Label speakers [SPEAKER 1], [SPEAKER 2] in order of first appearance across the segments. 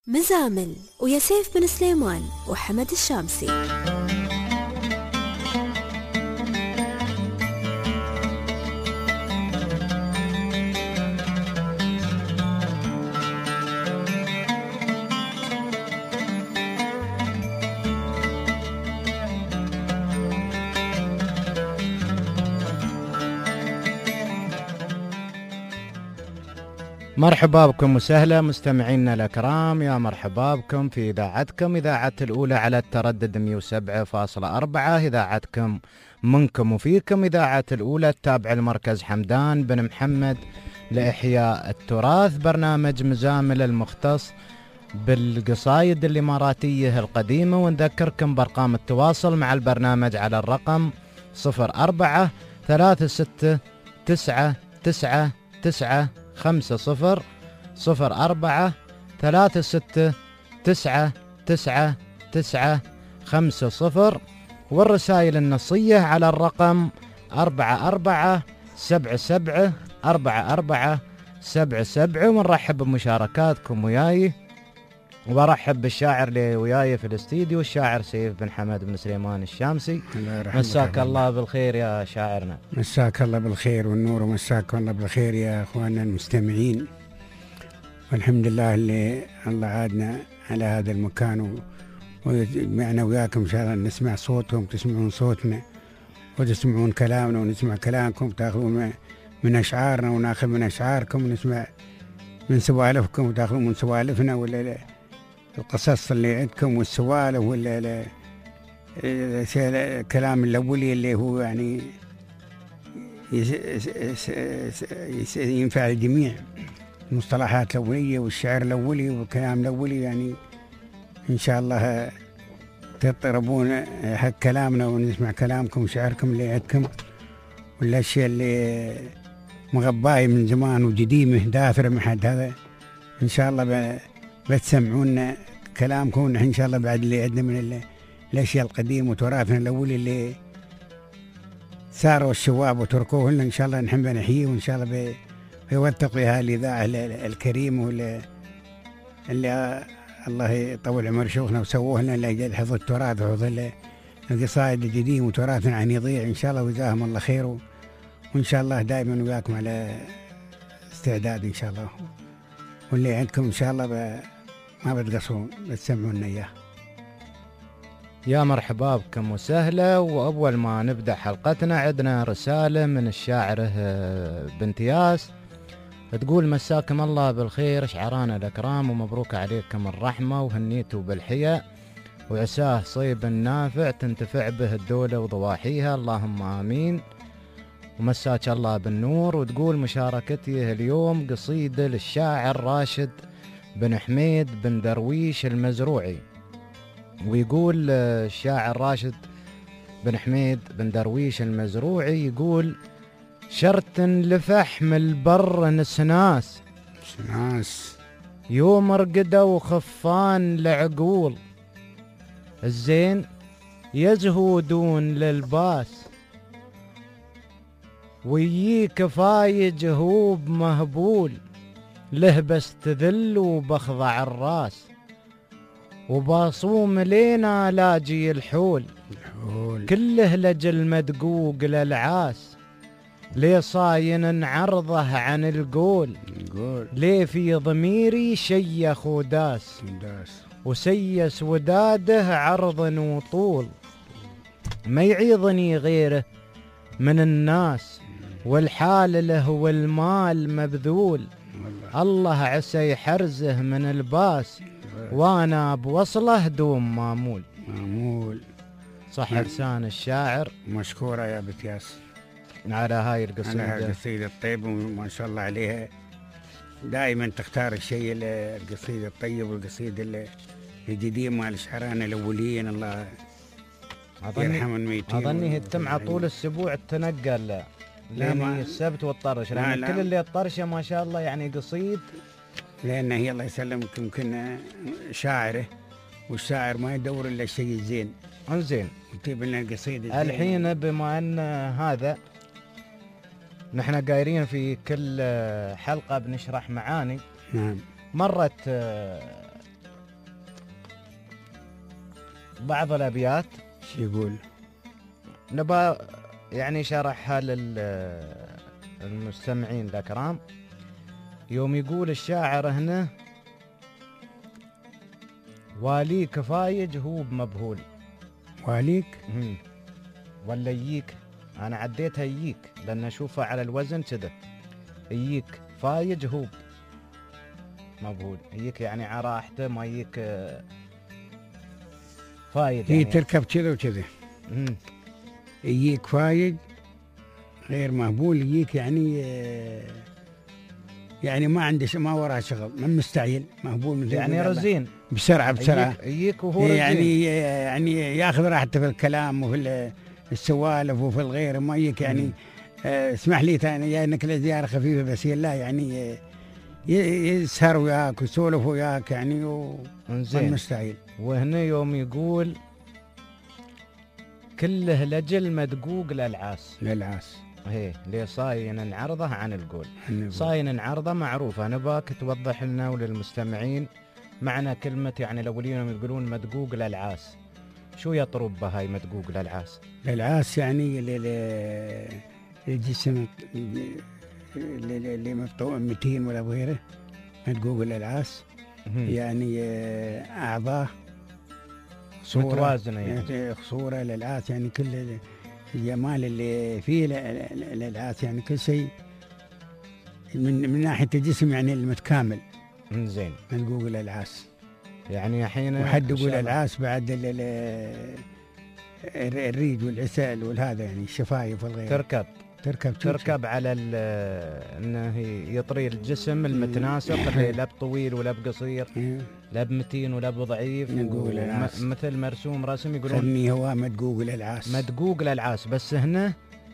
[SPEAKER 1] مزامل ويا سيف بن سليمان وحمد الشامسي.
[SPEAKER 2] مرحبا بكم وسهلا مستمعينا الأكرام، يا مرحبا بكم في إذاعتكم إذاعة الأولى على التردد 107.4، إذاعتكم منكم وفيكم، إذاعة الأولى التابع المركز حمدان بن محمد لإحياء التراث، برنامج مزامل المختص بالقصايد الإماراتية القديمة. ونذكركم بأرقام التواصل مع البرنامج على الرقم 0436903650 والرسائل النصية على الرقم 4477. ونرحب بمشاركاتكم وياي، وبرحب بالشاعر اللي وياي في الاستديو الشاعر سيف بن حمد بن سليمان الشامسي. مساك الله بالخير يا شاعرنا.
[SPEAKER 3] مساك الله بالخير والنور، ومساك الله بالخير يا اخواننا المستمعين. والحمد لله اللي الله عادنا على هذا المكان ويجمعنا وياكم ان شاء الله، نسمع صوتكم، تسمعون صوتنا وتسمعون كلامنا ونسمع كلامكم، تاخذون من اشعارنا وناخذ من اشعاركم، ونسمع من سوالفكم وتاخذون من سوالفنا، ولا القصص اللي عندكم والسوالف، ولا الكلام الأولي اللي هو يعني ينفع الجميع، المصطلحات الأولية والشعر الأولي والكلام الأولي. يعني إن شاء الله تطربون حق كلامنا ونسمع كلامكم وشعركم اللي عندكم، والأشياء اللي مغباي من زمان وجديمة داثرة من حد هذا. إن شاء الله بتسمعونا كلامكم إن شاء الله بعد اللي عندنا من الأشياء القديمة وتراثنا الأول اللي ساروا الشباب وتركوه لنا. إن شاء الله نحب نحييه، وإن شاء الله بيوثق بها الإذاعة الكريمة اللي الله يطول عمر شيوخنا وسووه لنا لأجل حفظ التراث وحفظ القصائد القديمة وتراثنا عن يضيع. إن شاء الله وجزاهم الله خير، وإن شاء الله دائما وياكم على استعداد إن شاء الله، واللي عندكم إن شاء الله ما بتقصرون بتسمعون إياه.
[SPEAKER 2] يا مرحبا بكم وسهلا. وأول ما نبدأ حلقتنا عندنا رسالة من الشاعرة بنت ياس تقول: مساكم الله بالخير شعرانا الأكرام، ومبروك عليكم الرحمة وهنيتوا بالحياء، وعساه صيب نافع تنتفع به الدولة وضواحيها، اللهم آمين، ومساك الله بالنور. وتقول: مشاركتي اليوم قصيدة للشاعر راشد بن حميد بن درويش المزروعي. ويقول الشاعر راشد بن حميد بن درويش المزروعي يقول: شرط لفحم البر نسناس يوم رقدوا خفان لعقول، الزين يزهودون للباس وييك فايج هوب مهبول، له بستذل وبخضع الراس، وباصوم لينا لاجي الحول كله لجل مدقوق للعاس، ليه صاين عرضه عن القول، ليه في ضميري شيخ وداس، وسيس وداده عرض وطول، ما يعيضني غيره من الناس، والحال له والمال مبذول، الله عسى يحرزه من الباس، وانا بوصله دوم مامول. صح لسان الشاعر.
[SPEAKER 3] مشكورة يا بنت ياس
[SPEAKER 2] على هاي القصيدة،
[SPEAKER 3] على القصيدة الطيبة، وما شاء الله عليها دائما تختار الشيء القصيدة الطيب والقصيدة الجديدة مع الشعران الأولين، الله يرحم الميتين.
[SPEAKER 2] أظني هي تتم طول الأسبوع التنقل لين السبت والطرش، لأن كل اللي الطرشة ما شاء الله يعني قصيد،
[SPEAKER 3] لأن هي الله يسلمك يمكن شاعره، والشاعر ما يدور إلا الشيء الزين.
[SPEAKER 2] انزين
[SPEAKER 3] يكتب لنا القصيدة
[SPEAKER 2] الحين، بما أن هذا نحن قايرين في كل حلقة بنشرح معاني.
[SPEAKER 3] نعم.
[SPEAKER 2] مرت بعض الأبيات
[SPEAKER 3] شو يقول؟
[SPEAKER 2] نبا يعني شرحها للمستمعين الأكرام. يوم يقول الشاعر هنا: واليك فايج هو بمبهول.
[SPEAKER 3] واليك
[SPEAKER 2] ولا ييك، أنا عديتها ييك لأن أشوفها على الوزن كذا. ييك فايج هو مبهول. ييك يعني عراحته، ما ييك فايج
[SPEAKER 3] هي
[SPEAKER 2] يعني
[SPEAKER 3] تركب كذا وكذا. يجيك فايج غير مهبول. يجيك يعني ما عنده ما وراه شغل، من مستعجل. مهبول
[SPEAKER 2] يعني رزين
[SPEAKER 3] بسرعة
[SPEAKER 2] يجيك وهو رزين.
[SPEAKER 3] يعني ياخذ راحته في الكلام وفي السوالف وفي الغير. ما يجيك يعني اسمح لي ثاني جاينك لزيارة خفيفة بس لا يعني يسهر وياك ويسولف وياك يعني من مستعجل.
[SPEAKER 2] وهنا يوم يقول كله لجل مدقوق للعاس. هي ليه صاين عرضه عن القول. صاين عرضه معروفة. نباك توضح لنا وللمستمعين معنى كلمة يعني الأولين يقولون مدقوق للعاس. شو يطرب بهاي مدقوق للعاس؟
[SPEAKER 3] للعاس يعني الجسم اللي مفتوح 200 ولا غيره مدقوق للعاس. يعني أعضاء صورة متوازنة، يعني صورة للعاس يعني كل الجمال اللي فيه للعاس يعني كل شيء من ناحية الجسم يعني المتكامل.
[SPEAKER 2] زين
[SPEAKER 3] مدقوق للعاس
[SPEAKER 2] يعني حين
[SPEAKER 3] وحد يقول العاس بعد الريج والعسل والهذا يعني الشفايف والغير تركب على انه يطري الجسم المتناسق اللي لا بطويل ولا بقصير، لا بمتين ولا بضعيف، مثل مرسوم رسم يقولون خلني هو مدقوق للعاس.
[SPEAKER 2] بس هنا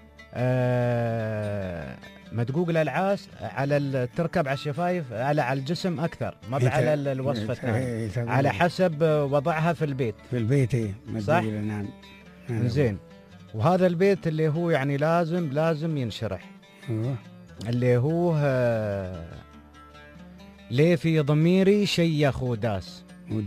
[SPEAKER 2] مدقوق للعاس على تركب على الشفايف على الجسم اكثر، ما على الوصفه الثانيه، على حسب وضعها في البيت. صح؟
[SPEAKER 3] نعم.
[SPEAKER 2] زين. وهذا البيت اللي هو يعني لازم ينشرح. اللي هو ليه في ضميري شيخ وداس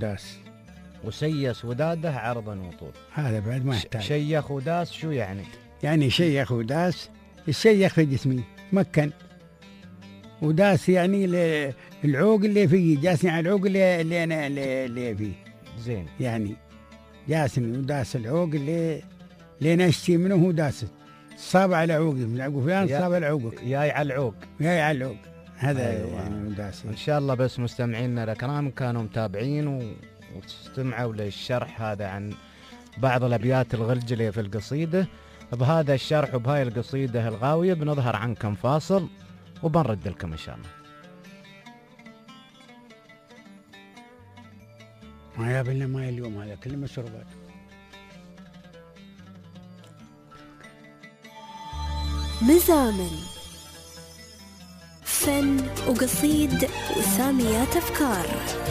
[SPEAKER 2] وسيس وداده عرضا وطول.
[SPEAKER 3] هذا بعد ما يحتاج.
[SPEAKER 2] شيخ وداس شو يعني؟
[SPEAKER 3] يعني شيخ وداس، الشيخ في جسمي مكن، وداس يعني العوق اللي فيه، جاسني على العوق اللي انا اللي فيه.
[SPEAKER 2] زين.
[SPEAKER 3] يعني جاسني وداس العوق اللي نشتي منه هو داسه. صاب على عوقي من عقو فلان، صاب على عوقك،
[SPEAKER 2] جاي على العوق
[SPEAKER 3] هذا. أيوة. يعني داسه.
[SPEAKER 2] ان شاء الله بس مستمعينا الكرام كانوا متابعين واستمعوا للشرح هذا عن بعض الابيات الغلجليه في القصيده. بهذا الشرح وبهاي القصيده الغاويه بنظهر عنكم فاصل وبنرد لكم ان شاء الله.
[SPEAKER 3] ما يابلنا ماي اليوم، هذا كله مشروبات.
[SPEAKER 1] مزامن، فن وقصيد وساميات أفكار.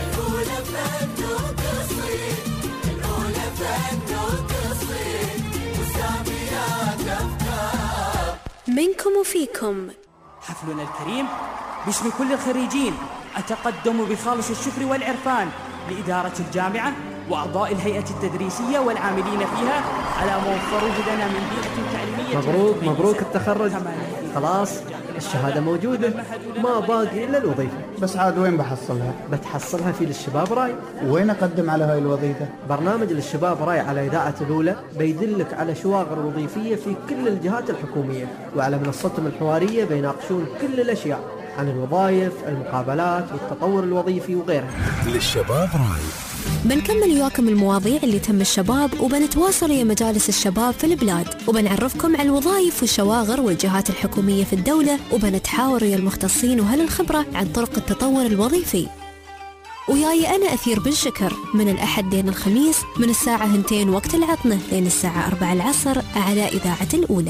[SPEAKER 1] منكم وفيكم.
[SPEAKER 4] حفلنا الكريم باسم كل الخريجين أتقدم بخالص الشكر والعرفان لإدارة الجامعة وأعضاء الهيئة التدريسية والعاملين فيها على ما وفروه لنا من بيئة تعليمية.
[SPEAKER 5] مبروك التخرج. خلاص الشهادة موجودة، ما باقي إلا الوظيفة.
[SPEAKER 6] بس عاد وين بحصلها؟
[SPEAKER 5] بتحصلها في للشباب راي.
[SPEAKER 6] وين أقدم على هاي الوظيفة؟
[SPEAKER 5] برنامج للشباب راي على إذاعة الأولى بيدلك على شواغر وظيفية في كل الجهات الحكومية، وعلى منصتهم الحوارية بيناقشون كل الأشياء عن الوظائف، المقابلات والتطور الوظيفي وغيرها.
[SPEAKER 7] للشباب راي
[SPEAKER 1] بنكمل وياكم المواضيع اللي تهم الشباب، وبنتواصل ويا مجالس الشباب في البلاد، وبنعرفكم على الوظائف والشواغر والجهات الحكومية في الدولة، وبنتحاور ويا المختصين وأهل الخبرة عن طرق التطور الوظيفي. وياي أنا أثير بن شكر من الأحد لين الخميس من الساعة 2 وقت العطنة لين الساعة 4 العصر على إذاعة الأولى.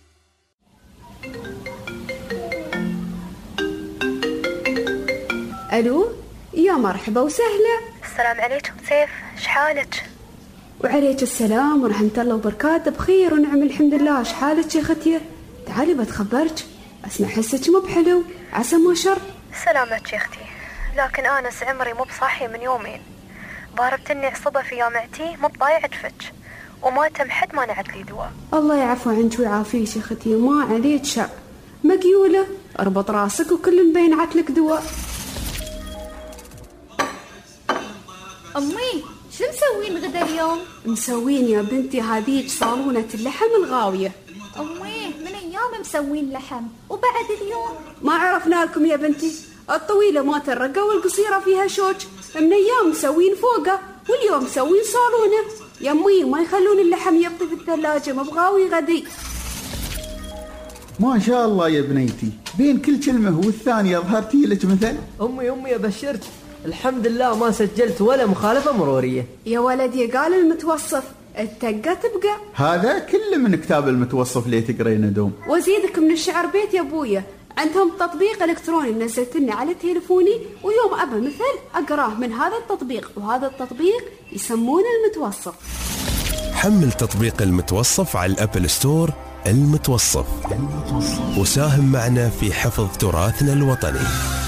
[SPEAKER 8] ألو، يا مرحبا وسهلا.
[SPEAKER 9] السلام عليكم سيف، شحالك؟
[SPEAKER 8] وعليك السلام ورحمة الله وبركاته، بخير ونعم الحمد لله. شحالك يا ختية؟ تعالي بتخبرك، أسمع حسك مو بحلو، عسى ما شر.
[SPEAKER 9] سلامتك يا اختي، لكن أنس عمري مو بصاحي من يومين، ضاربتني عصبة في جامعتي مو بضايع تفتش، وما تم حد ما نعت لي دواء.
[SPEAKER 8] الله يعفو عنك ويعافيك يا ختي، ما عليك شر. مقيولة اربط راسك وكل مبين عتلك دواء.
[SPEAKER 7] أمي شو مسوين غدا اليوم؟
[SPEAKER 8] مسوين يا بنتي هذيك صالونة اللحم الغاوية.
[SPEAKER 7] أمي من أيام مسوين لحم وبعد اليوم
[SPEAKER 8] ما عرفنا لكم يا بنتي، الطويلة ما ترقى والقصيرة فيها شوك، من أيام مسوين فوقه واليوم مسوين صالونة. يا أمي ما يخلون اللحم يبطي في الثلاجة، مبغاوي غدي.
[SPEAKER 6] ما شاء الله يا بنيتي، بين كل كلمة والثانية ظهرتي لك مثل.
[SPEAKER 5] أمي أبشرك، الحمد لله ما سجلت ولا مخالفة مرورية.
[SPEAKER 8] يا ولدي قال المتوصف التقة تبقى.
[SPEAKER 6] هذا كله من كتاب المتوصف اللي تقرينه دوم.
[SPEAKER 8] وزيدك من الشعر بيت يا أبويا، عندهم تطبيق إلكتروني نزلتني على تليفوني، ويوم أبا مثل أقراه من هذا التطبيق، وهذا التطبيق يسمونه المتوصف.
[SPEAKER 10] حمل تطبيق المتوصف على الأبل ستور. المتوصف وساهم معنا في حفظ تراثنا الوطني.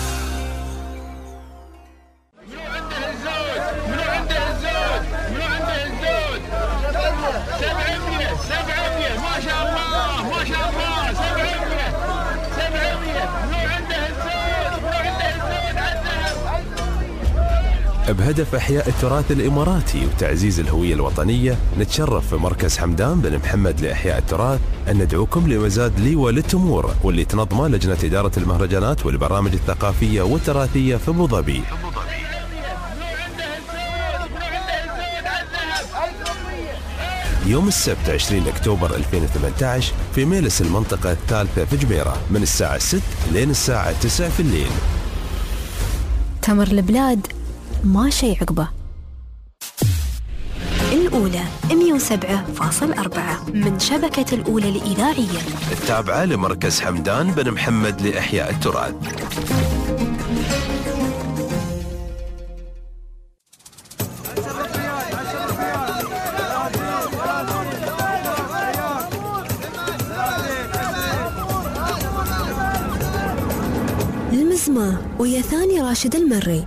[SPEAKER 10] بهدف إحياء التراث الإماراتي وتعزيز الهوية الوطنية، نتشرف في مركز حمدان بن محمد لإحياء التراث أن ندعوكم لمزاد ليوة للتمور، واللي تنظمه لجنة إدارة المهرجانات والبرامج الثقافية والتراثية في أبو ظبي. يوم السبت 20 أكتوبر 2018 في ميلس المنطقة الثالثة في جبيرة، من الساعة 6 لين الساعة 9 في الليل.
[SPEAKER 1] تمر البلاد ما شي عقبه. الأولى 107.4 من شبكة الأولى الإذاعية
[SPEAKER 10] التابعة لمركز حمدان بن محمد لإحياء التراث.
[SPEAKER 1] المزمة ويا ثاني راشد المري.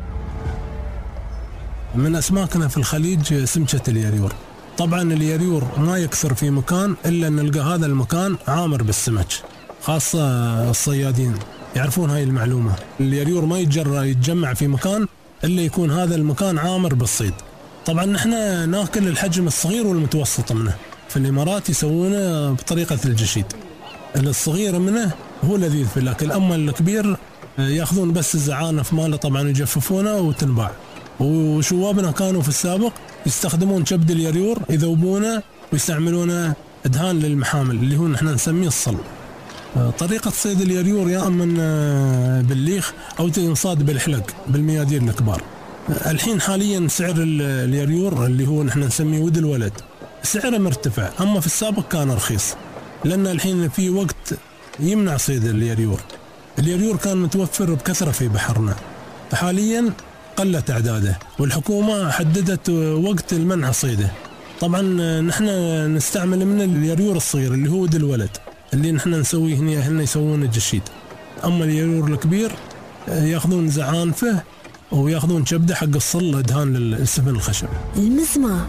[SPEAKER 11] من أسماكنا في الخليج سمكة اليريور. طبعا اليريور ما يكثر في مكان إلا أن نلقى هذا المكان عامر بالسمك، خاصة الصيادين يعرفون هاي المعلومة. اليريور ما يتجمع في مكان إلا يكون هذا المكان عامر بالصيد. طبعا نحن ناكل الحجم الصغير والمتوسط منه، في الإمارات يسوونه بطريقة الجشيد. الصغير منه هو لذيذ في الأكل، أما الكبير يأخذون بس الزعانف ماله طبعا يجففونه وتنباع. وشوابنا كانوا في السابق يستخدمون كبد اليريور يذوبونه ويستعملونه دهان للمحامل اللي هو نحن نسميه الصل. طريقة صيد اليريور يا أما بالليخ أو تنصاد بالحلق بالميادير الكبار. الحين حاليا سعر اليريور اللي هو نحن نسميه ود الولد سعره مرتفع، أما في السابق كان رخيص، لأن الحين في وقت يمنع صيد اليريور. اليريور كان متوفر بكثرة في بحرنا، حاليا قلت أعداده والحكومة حددت وقت المنع صيده. طبعا نحن نستعمل من اليريور الصغير اللي هو ود الولد اللي نحن نسويه هنا يسوون الجشيد. أما اليريور الكبير ياخذون زعانفه وياخذون كبده حق الصل دهان للسفن الخشب.
[SPEAKER 1] المزمة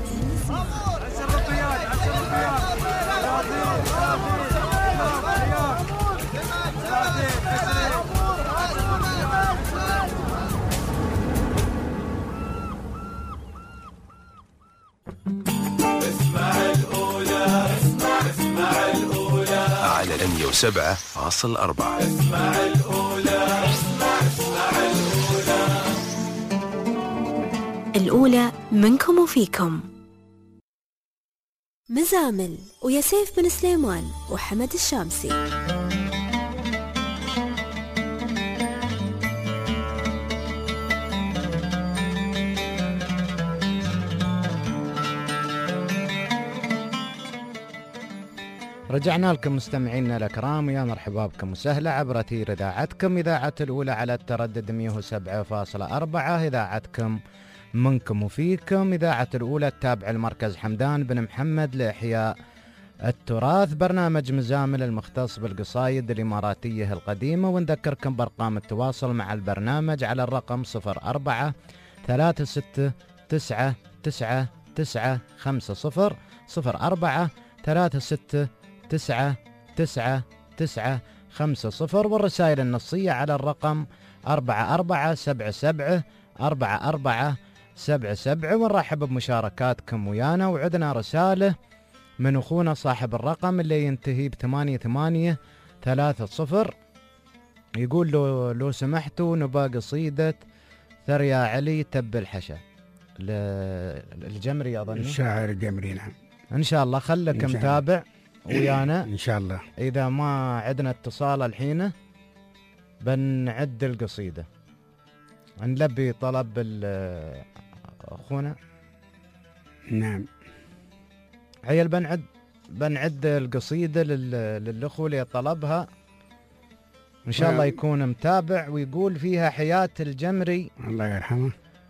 [SPEAKER 10] على 107.4.
[SPEAKER 12] اسمع الأولى.
[SPEAKER 1] الأولى منكم وفيكم. مزامل ويا سيف بن سليمان وحمد الشامسي.
[SPEAKER 2] رجعنا لكم مستمعينا الأكرام، يا مرحبا بكم وسهلا عبر أثير إذاعتكم إذاعة الأولى على التردد 107.4، إذاعتكم منكم وفيكم، إذاعة الأولى التابعة لمركز حمدان بن محمد لإحياء التراث، برنامج مزامل المختص بالقصايد الإماراتية القديمة. ونذكركم بأرقام التواصل مع البرنامج على الرقم 04 36 9 9 9 5 0 0 4 3 6 9 9 9 5 0. والرسائل النصية على الرقم 4477 4477. ونرحب بمشاركاتكم ويانا. وعدنا رسالة من أخونا صاحب الرقم اللي ينتهي ب8830. يقول لو سمحتوا نبا قصيدة ثريا علي تب الحشا الجمري أظن
[SPEAKER 3] الشاعر الجمري. نعم
[SPEAKER 2] إن شاء الله. خلك متابع ويانا
[SPEAKER 3] إن شاء الله.
[SPEAKER 2] إذا ما عدنا اتصال الحين بنعد القصيدة، نلبي طلب أخونا.
[SPEAKER 3] نعم
[SPEAKER 2] عيل بنعد القصيدة للأخو اللي طلبها إن شاء الله يكون متابع. ويقول فيها حياة الجمري
[SPEAKER 3] الله يرحمه: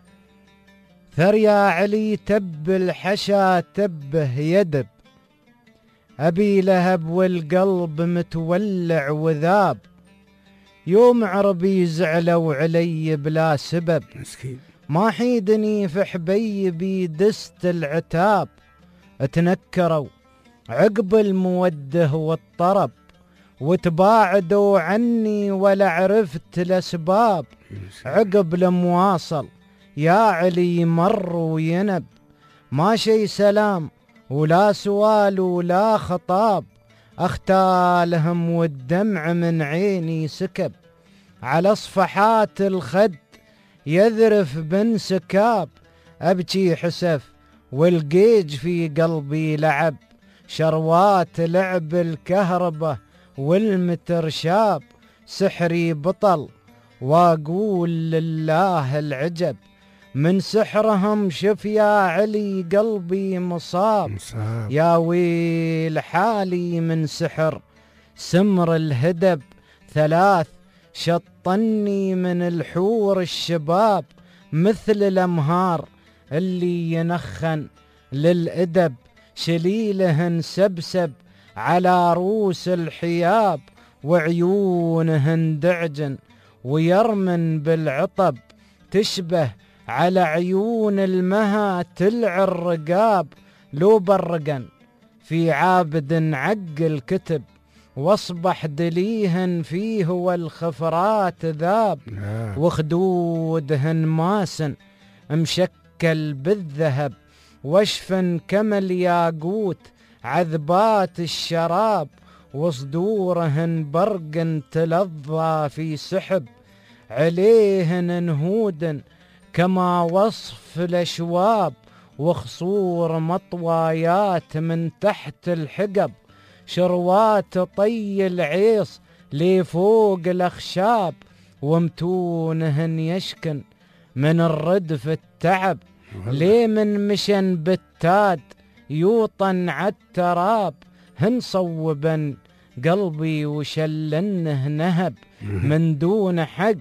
[SPEAKER 2] ثريا علي تب الحشا تبه يدب، أبي لهب والقلب متولع وذاب، يوم عربي زعلوا علي بلا سبب،
[SPEAKER 3] مسكين
[SPEAKER 2] ما حيدني في حبيبي دست العتاب، اتنكروا عقب الموده والطرب، وتباعدوا عني ولا عرفت الأسباب، عقب المواصل يا علي مر وينب، ما شي سلام ولا سؤال ولا خطاب، اختالهم والدمع من عيني سكب، على صفحات الخد يذرف بانسكاب، أبكي حسف والقيج في قلبي لعب، شروات لعب الكهربة والمترشاب، سحري بطل واقول لله العجب، من سحرهم شف يا علي قلبي مصاب، يا ويل حالي من سحر سمر الهدب، ثلاث شطني من الحور الشباب، مثل الأمهار اللي ينخن للأدب، شليلهن سبسب على روس الحياب، وعيونهن دعجن ويرمن بالعطب، تشبه على عيون المها تلع الرقاب، لو برقن في عابد عقل كتب، واصبح دليهن فيه والخفرات ذاب، وخدودهن ماسن مشكل بالذهب، واشفن كما الياقوت عذبات الشراب، وصدورهن برق تلظى في سحب، عليهن نهود كما وصف الأشواب، وخصور مطوايات من تحت الحقب، شروات طي العيص لفوق الأخشاب، ومتونهن يشكن من الردف التعب، ليه من مشن بالتاد يوطن عالتراب، هن صوبا قلبي وشلنه نهب، من دون حق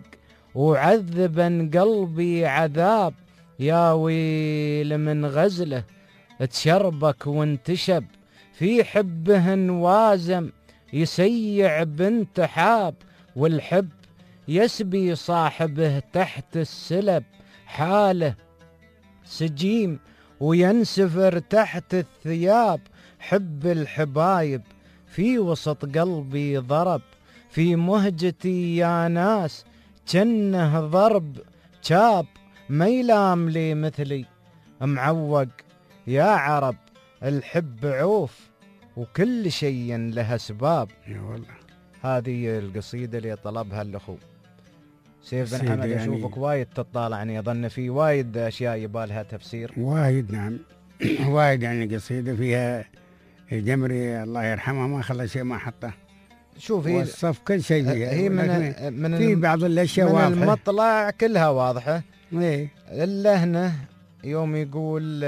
[SPEAKER 2] وعذبا قلبي عذاب، يا ويل من غزله تشربك وانتشب، في حبهن وازم يسيع بانتحاب، والحب يسبي صاحبه تحت السلب، حاله سجيم وينسفر تحت الثياب، حب الحبايب في وسط قلبي ضرب، في مهجتي يا ناس جنه ضرب شاب، ما يلام لي مثلي معوق يا عرب، الحب عوف وكل شيء له اسباب.
[SPEAKER 3] يا والله
[SPEAKER 2] هذه القصيدة اللي طلبها الأخو سيف بن حمد. أشوفك وايد تطالعني، أظن في وايد أشياء يبالها تفسير.
[SPEAKER 3] وايد نعم وايد، يعني قصيدة فيها الجمري الله يرحمه ما خلى شيء ما حطه،
[SPEAKER 2] شوف هي
[SPEAKER 3] وصف كل شيء فيها،
[SPEAKER 2] هي من
[SPEAKER 3] في بعض الأشياء
[SPEAKER 2] من
[SPEAKER 3] واضحة،
[SPEAKER 2] المطلع كلها واضحة.
[SPEAKER 3] إيه
[SPEAKER 2] إلا هنا يوم يقول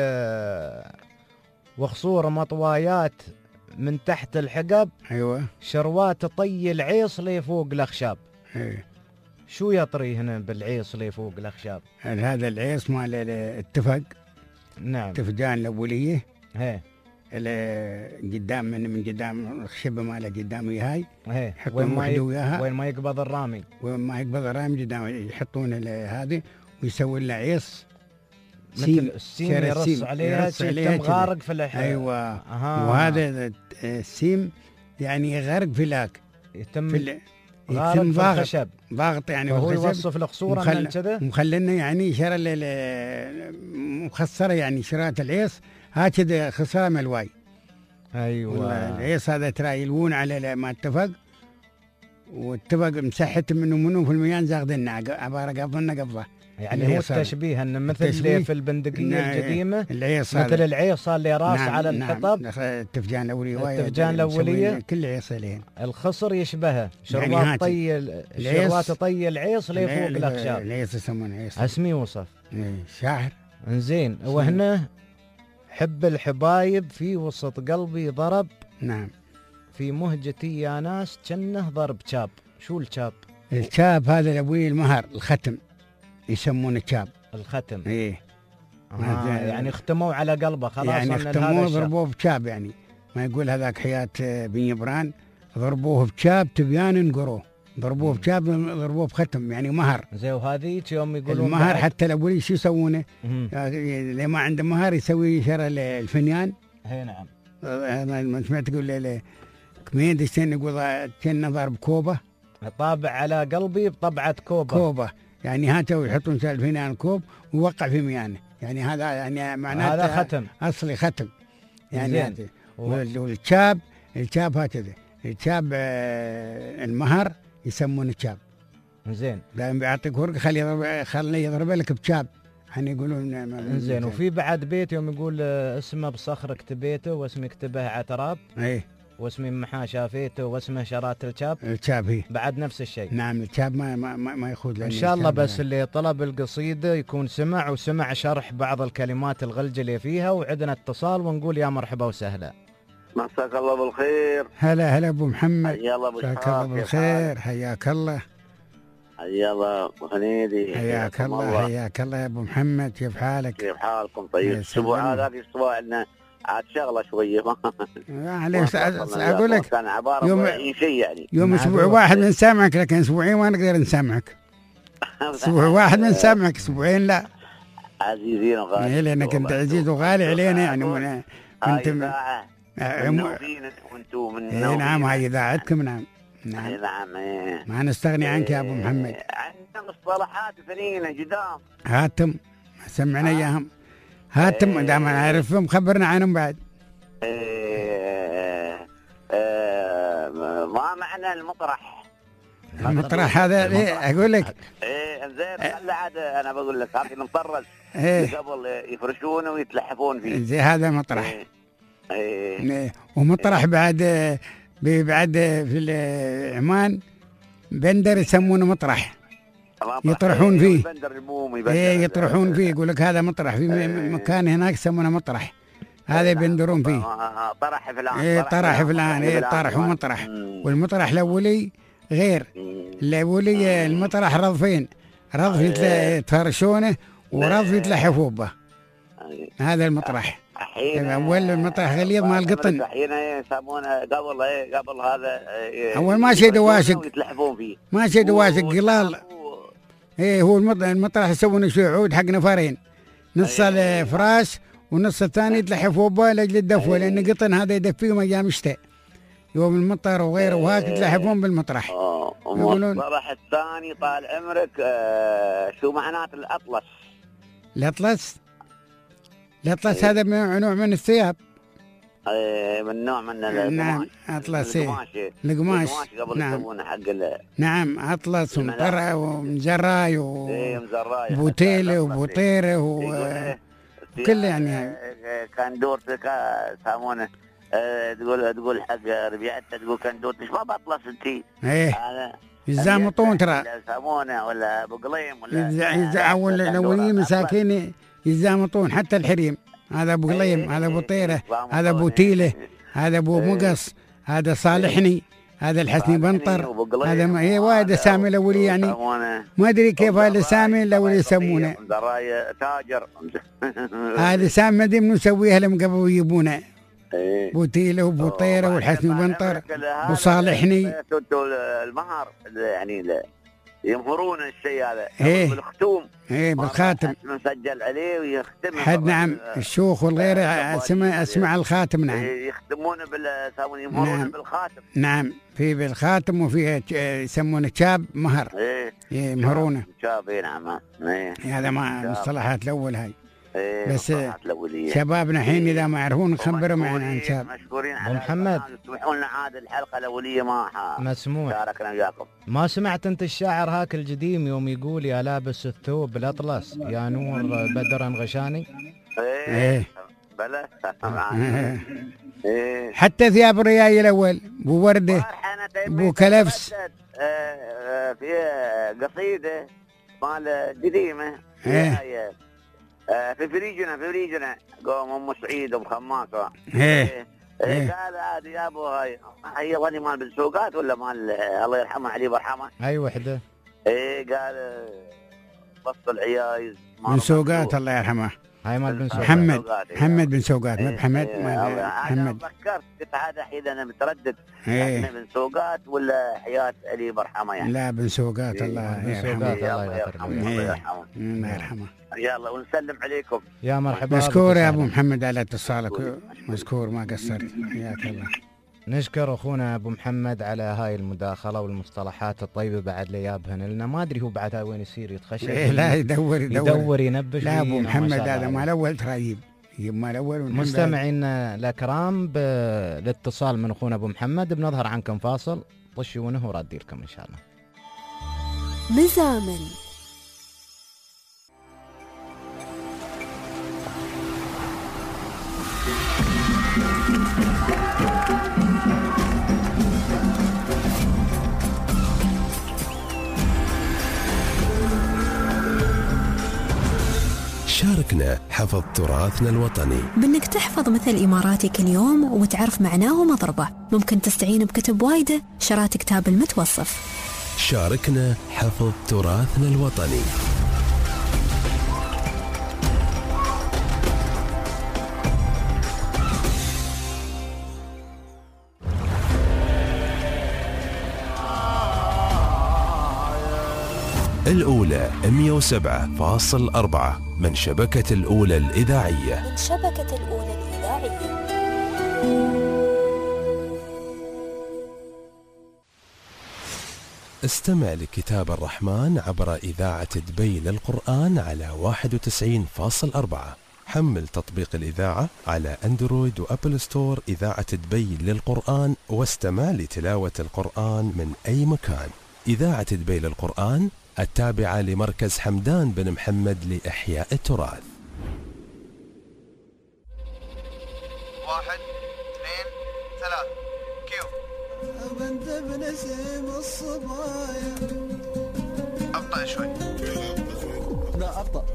[SPEAKER 2] وخصور مطوايات من تحت الحقب،
[SPEAKER 3] أيوة
[SPEAKER 2] شروات طي العيص لي فوق الأخشاب.
[SPEAKER 3] إيه
[SPEAKER 2] شو يطري هنا بالعيص لي فوق الأخشاب؟
[SPEAKER 3] هذا العيص مال التفق.
[SPEAKER 2] نعم
[SPEAKER 3] تفجان الأولية
[SPEAKER 2] هي
[SPEAKER 3] اللي قدام من قدام الخشبة ماله قدام هاي،
[SPEAKER 2] وين ما يقبض الرامي،
[SPEAKER 3] وين ما يقبض الرامي قدام يحطون هذه ويسوي له عيص
[SPEAKER 2] مثل السيم يرص عليها يتم غارق في الأحياء.
[SPEAKER 3] أيوة. وهذا السيم يعني يغرق في لاك،
[SPEAKER 2] يتم غارق في الخشب،
[SPEAKER 3] ضاغط يعني
[SPEAKER 2] وهو يوصف الخصورة من كذا
[SPEAKER 3] مخلنا يعني شرى مخسرة، يعني شرات العيص هكذا خسارة من الواي.
[SPEAKER 2] أيوة.
[SPEAKER 3] العيص هذا ترى يلوون على ما اتفق، واتفق مسحت منه في الميان زاغدنا عبارة قبضنا قبضة.
[SPEAKER 2] يعني هو التشبيه انه مثل اللي في البندقية القديمة
[SPEAKER 3] العيص
[SPEAKER 2] مثل العيص اللي راس على الحطب.
[SPEAKER 3] التفجان الأولية
[SPEAKER 2] التفجان الأولية
[SPEAKER 3] كل عيص لين
[SPEAKER 2] الخصر يشبهها شربات شربات طي العيص اللي فوق الأخشاب.
[SPEAKER 3] العيص يسمونه عيص.
[SPEAKER 2] اسمي وصف
[SPEAKER 3] شاعر.
[SPEAKER 2] انزين وهنا حب الحبايب في وسط قلبي ضرب.
[SPEAKER 3] نعم.
[SPEAKER 2] في مهجتي يا ناس كنه ضرب شاب. شو الشاب؟
[SPEAKER 3] الشاب هذا لابوي المهر، الختم يسمونه الشاب.
[SPEAKER 2] الختم.
[SPEAKER 3] ايه.
[SPEAKER 2] يعني ختموا على قلبه خلاص.
[SPEAKER 3] يعني ختموه ضربوه بشاب، يعني ما يقول هذاك حياة بن جبران ضربوه بشاب تبيان نقروه، ضربوه بشاب ضربوه بختم يعني مهر.
[SPEAKER 2] زي وهذه يوم يقولون
[SPEAKER 3] المهر حتى الأولي شو يسوونه؟ اللي ما عنده مهر يسوي شرى الفنيان.
[SPEAKER 2] هي نعم.
[SPEAKER 3] ما سمعت تقول كمين دشتين يقول كنا ضرب كوبة.
[SPEAKER 2] طابع على قلبي بطبعة كوبة.
[SPEAKER 3] كوبة يعني هاته ويحطون الفنيان كوب ووقع في ميانه، يعني هذا يعني معناته
[SPEAKER 2] هذا ختم
[SPEAKER 3] أصلي ختم يعني هذا. والشاب هكذا الشاب المهر يسمونه الشاب.
[SPEAKER 2] زين.
[SPEAKER 3] دائما بيعطيك ورقة خليه يضرب لك بشاب، يعني يقولون.
[SPEAKER 2] زين. وفي بعد بيت يوم يقول اسمه بصخر اكتبيته واسمي اكتبه عتراب.
[SPEAKER 3] ايه.
[SPEAKER 2] واسمي محا شافيته واسمه شرات الشاب.
[SPEAKER 3] الشاب هي
[SPEAKER 2] بعد نفس الشيء.
[SPEAKER 3] نعم. الشاب ما يخوض.
[SPEAKER 2] ان شاء الله بس اللي طلب القصيدة يكون سمع وسمع شرح بعض الكلمات الغلجة اللي فيها، وعندنا اتصال ونقول يا مرحبا وسهلا.
[SPEAKER 13] مساك الله بالخير.
[SPEAKER 3] هلا ابو محمد.
[SPEAKER 13] حيا الله ابو
[SPEAKER 3] مساك الله بالخير. حياك الله.
[SPEAKER 13] حيا الله ابو حنيدي.
[SPEAKER 3] حياك الله يا ابو محمد. كيف حالك؟
[SPEAKER 13] كيف حالكم؟ طيب الاسبوع هذا الاسبوع عندنا عاد شغله شويه
[SPEAKER 3] معليش اقول لك
[SPEAKER 13] كان عباره عن شيء يعني
[SPEAKER 3] يوم اسبوع واحد بنسامعك، لكن اسبوعين ما نقدر نسامعك. اسبوع واحد بنسامعك، اسبوعين لا.
[SPEAKER 13] عزيزين وغالي.
[SPEAKER 3] لانك انت عزيز وغالي علينا يعني.
[SPEAKER 13] كنت وانتم من
[SPEAKER 3] نعم. هاي اذاعتكم. نعم. ما نستغني عنك يا ابو محمد.
[SPEAKER 13] عندنا مصطلحات ثانيين قدام.
[SPEAKER 3] هاتم سمعنا اياهم. هاتم دام نعرفهم خبرنا عنهم بعد.
[SPEAKER 13] ما معنى المطرح؟
[SPEAKER 3] المطرح هذا اقول لك.
[SPEAKER 13] زين خلي عاد انا بقول لك هذا المطرز قبل يفرشونه ويتلحفون فيه.
[SPEAKER 3] زي هذا مطرح. ومطرح بعد في العمان بندر يسمونه مطرح يطرحون فيه. يطرحون فيه. يقول لك هذا مطرح في مكان هناك يسمونه مطرح، هذا يبندرون فيه.
[SPEAKER 13] طرح فلان.
[SPEAKER 3] طرح فلان. طرح ومطرح. والمطرح الاولي غير الاولي. المطرح رضفين، رضف يتفرشونه ورضف يتلحفوا به. هذا المطرح. اول المطرح غليظ مال القطن.
[SPEAKER 13] الحين يسمونه قبل هذا
[SPEAKER 3] اول ما شي دواشق.
[SPEAKER 13] يتلحفون فيه.
[SPEAKER 3] ما شي دواشق قلال. هو المطرح يسوونه شو عود حق نفرين، نص الفراش ونص الثاني يتلحفوا به لاجل الدفوه، لان قطن هذا يدفيهم ايام الشتاء يوم المطر وغيره، وهاك يتلحفون بالمطرح.
[SPEAKER 13] المصطلح الثاني طال عمرك شو معنات الاطلس؟
[SPEAKER 3] الأطلس هذا نوع من الثياب.
[SPEAKER 13] من نوع من القماش.
[SPEAKER 3] نعم. أطلس. القماش
[SPEAKER 13] قبل يسمونه حق
[SPEAKER 3] نعم. أطلس ومجراي وبوتيله وبوطيره وكل يعني.
[SPEAKER 13] كان دورتك يسمونه تقول حق ربيعتك تقول كان دورتك ما بطلس انتي.
[SPEAKER 3] يزامطون ترى.
[SPEAKER 13] يسمونه ولا ابو قليم ولا
[SPEAKER 3] اول الاولين مساكين يزامطون حتى الحريم. هذا ابو قليم، هذا ابو طيره، هذا ابو تيله، هذا ابو مقص، هذا صالحني، هذا الحسني بنطر، هذا وايد اسامي الاولي يعني. ما ادري كيف هذا الاسامي الاولي يسمونه.
[SPEAKER 13] تاجر.
[SPEAKER 3] هذا اسامي ما ادري منو يسويها لهم قبل يجيبونه. بوتيله وبوطيره والحسني بنطر وصالحني.
[SPEAKER 13] المهر يعني يمهرون الشيء هذا
[SPEAKER 3] إيه.
[SPEAKER 13] بالختوم.
[SPEAKER 3] ايه بالخاتم
[SPEAKER 13] مسجل عليه ويختم
[SPEAKER 3] حد. نعم الشيوخ والغير اسمع الخاتم. نعم
[SPEAKER 13] يختمون يمهرون
[SPEAKER 3] نعم.
[SPEAKER 13] بالخاتم.
[SPEAKER 3] نعم في بالخاتم وفي يسمونه شاب مهر.
[SPEAKER 13] ايه
[SPEAKER 3] يمهرونه
[SPEAKER 13] شاب. نعم
[SPEAKER 3] هذا ما مصطلحات الاول هاي. بس
[SPEAKER 13] الأولية.
[SPEAKER 3] شبابنا الحين اذا ما يعرفون نخبرهم عن شاب.
[SPEAKER 13] مشكورين
[SPEAKER 2] ابو محمد
[SPEAKER 13] تسمحون لنا عاد الحلقه الاوليه ما
[SPEAKER 2] مسموح
[SPEAKER 13] شاركنا وياكم.
[SPEAKER 2] ما سمعت انت الشاعر هاك القديم يوم يقول يا لابس الثوب الاطلس يا نور بدرا غشاني؟
[SPEAKER 3] ايه
[SPEAKER 13] بلا
[SPEAKER 3] حتى ثياب الرياي الاول بو ورده بو كلفس.
[SPEAKER 13] في قصيده مال قديمه في فريجنا قوم ام سعيد ابو خماسه. قال عادي يا ابو هي ظني مال بالسوقات ولا مال الله يرحمه علي برحمه.
[SPEAKER 2] اي وحده.
[SPEAKER 13] قال بص العيايز
[SPEAKER 3] من سوقات الله يرحمه.
[SPEAKER 2] هاي مال بن سوقات.
[SPEAKER 3] محمد بن سوقات مو محمد.
[SPEAKER 13] محمد فكرت قلت هذا حين انا متردد احنا بن سوقات ولا حياه علي برحمه يعني.
[SPEAKER 3] لا بن سوقات الله يرحمه. الله يرحمه.
[SPEAKER 13] يلا ونسلم عليكم.
[SPEAKER 2] يا مرحبا.
[SPEAKER 3] مشكور يا ابو محمد على اتصالك. مشكور ما قصرت. حياك الله.
[SPEAKER 2] نشكر اخونا ابو محمد على هاي المداخله والمصطلحات الطيبه بعد ليابهن لنا. ما ادري هو بعد وين يصير يتخشى.
[SPEAKER 3] لا يدور
[SPEAKER 2] ينبش.
[SPEAKER 3] لا ابو محمد هذا ما الاول ترى يجيب ما الاول.
[SPEAKER 2] مستمعينا الاكرام بالاتصال من اخونا ابو محمد بنظهر عنكم فاصل طشونه ورادي لكم ان شاء الله.
[SPEAKER 1] مزامل
[SPEAKER 10] شاركنا حفظ تراثنا الوطني
[SPEAKER 1] بأنك تحفظ مثل إماراتي كل يوم وتعرف معناه ومضربه. ممكن تستعين بكتب وايدة شرات كتاب المتوصف.
[SPEAKER 10] شاركنا حفظ تراثنا الوطني. الأولى 107.4 من شبكة الأولى الإذاعية. استمع لكتاب الرحمن عبر إذاعة دبي للقرآن على 91.4. حمل تطبيق الإذاعة على أندرويد وأبل ستور إذاعة دبي للقرآن واستمع لتلاوة القرآن من أي مكان. إذاعة دبي للقرآن التابعة لمركز حمدان بن محمد لإحياء التراث.
[SPEAKER 14] 1 2 3 كيو. بنت بنسم الصبايا. أبطأ شوي. لا أبطأ.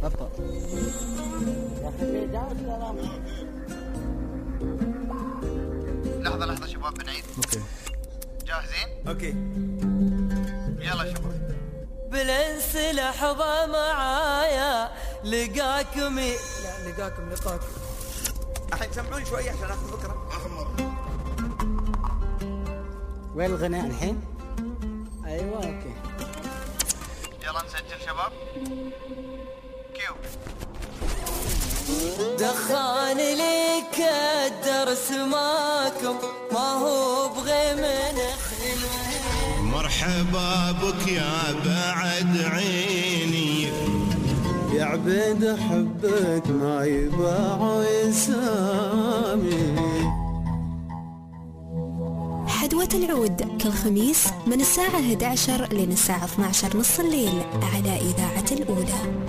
[SPEAKER 14] لحظة شباب بنعيد. اوكي. جاهزين؟ اوكي. يلا شباب.
[SPEAKER 15] بالانس لحظة معايا لقاكم.
[SPEAKER 14] الحين سمعوني شوي عشان اخذ فكرة.
[SPEAKER 5] وين الغناء الحين؟ ايوه اوكي.
[SPEAKER 14] يلا نسجل شباب. كيو.
[SPEAKER 15] دخان لك الدرس ماكم ما هو بغي من حلو.
[SPEAKER 12] مرحبا بك يا بعد عيني
[SPEAKER 15] يا عبيد احبك ما يباع يسامي.
[SPEAKER 1] حدوة العود كل خميس من الساعة 11 لين الساعة 12 نص الليل على إذاعة الأولى.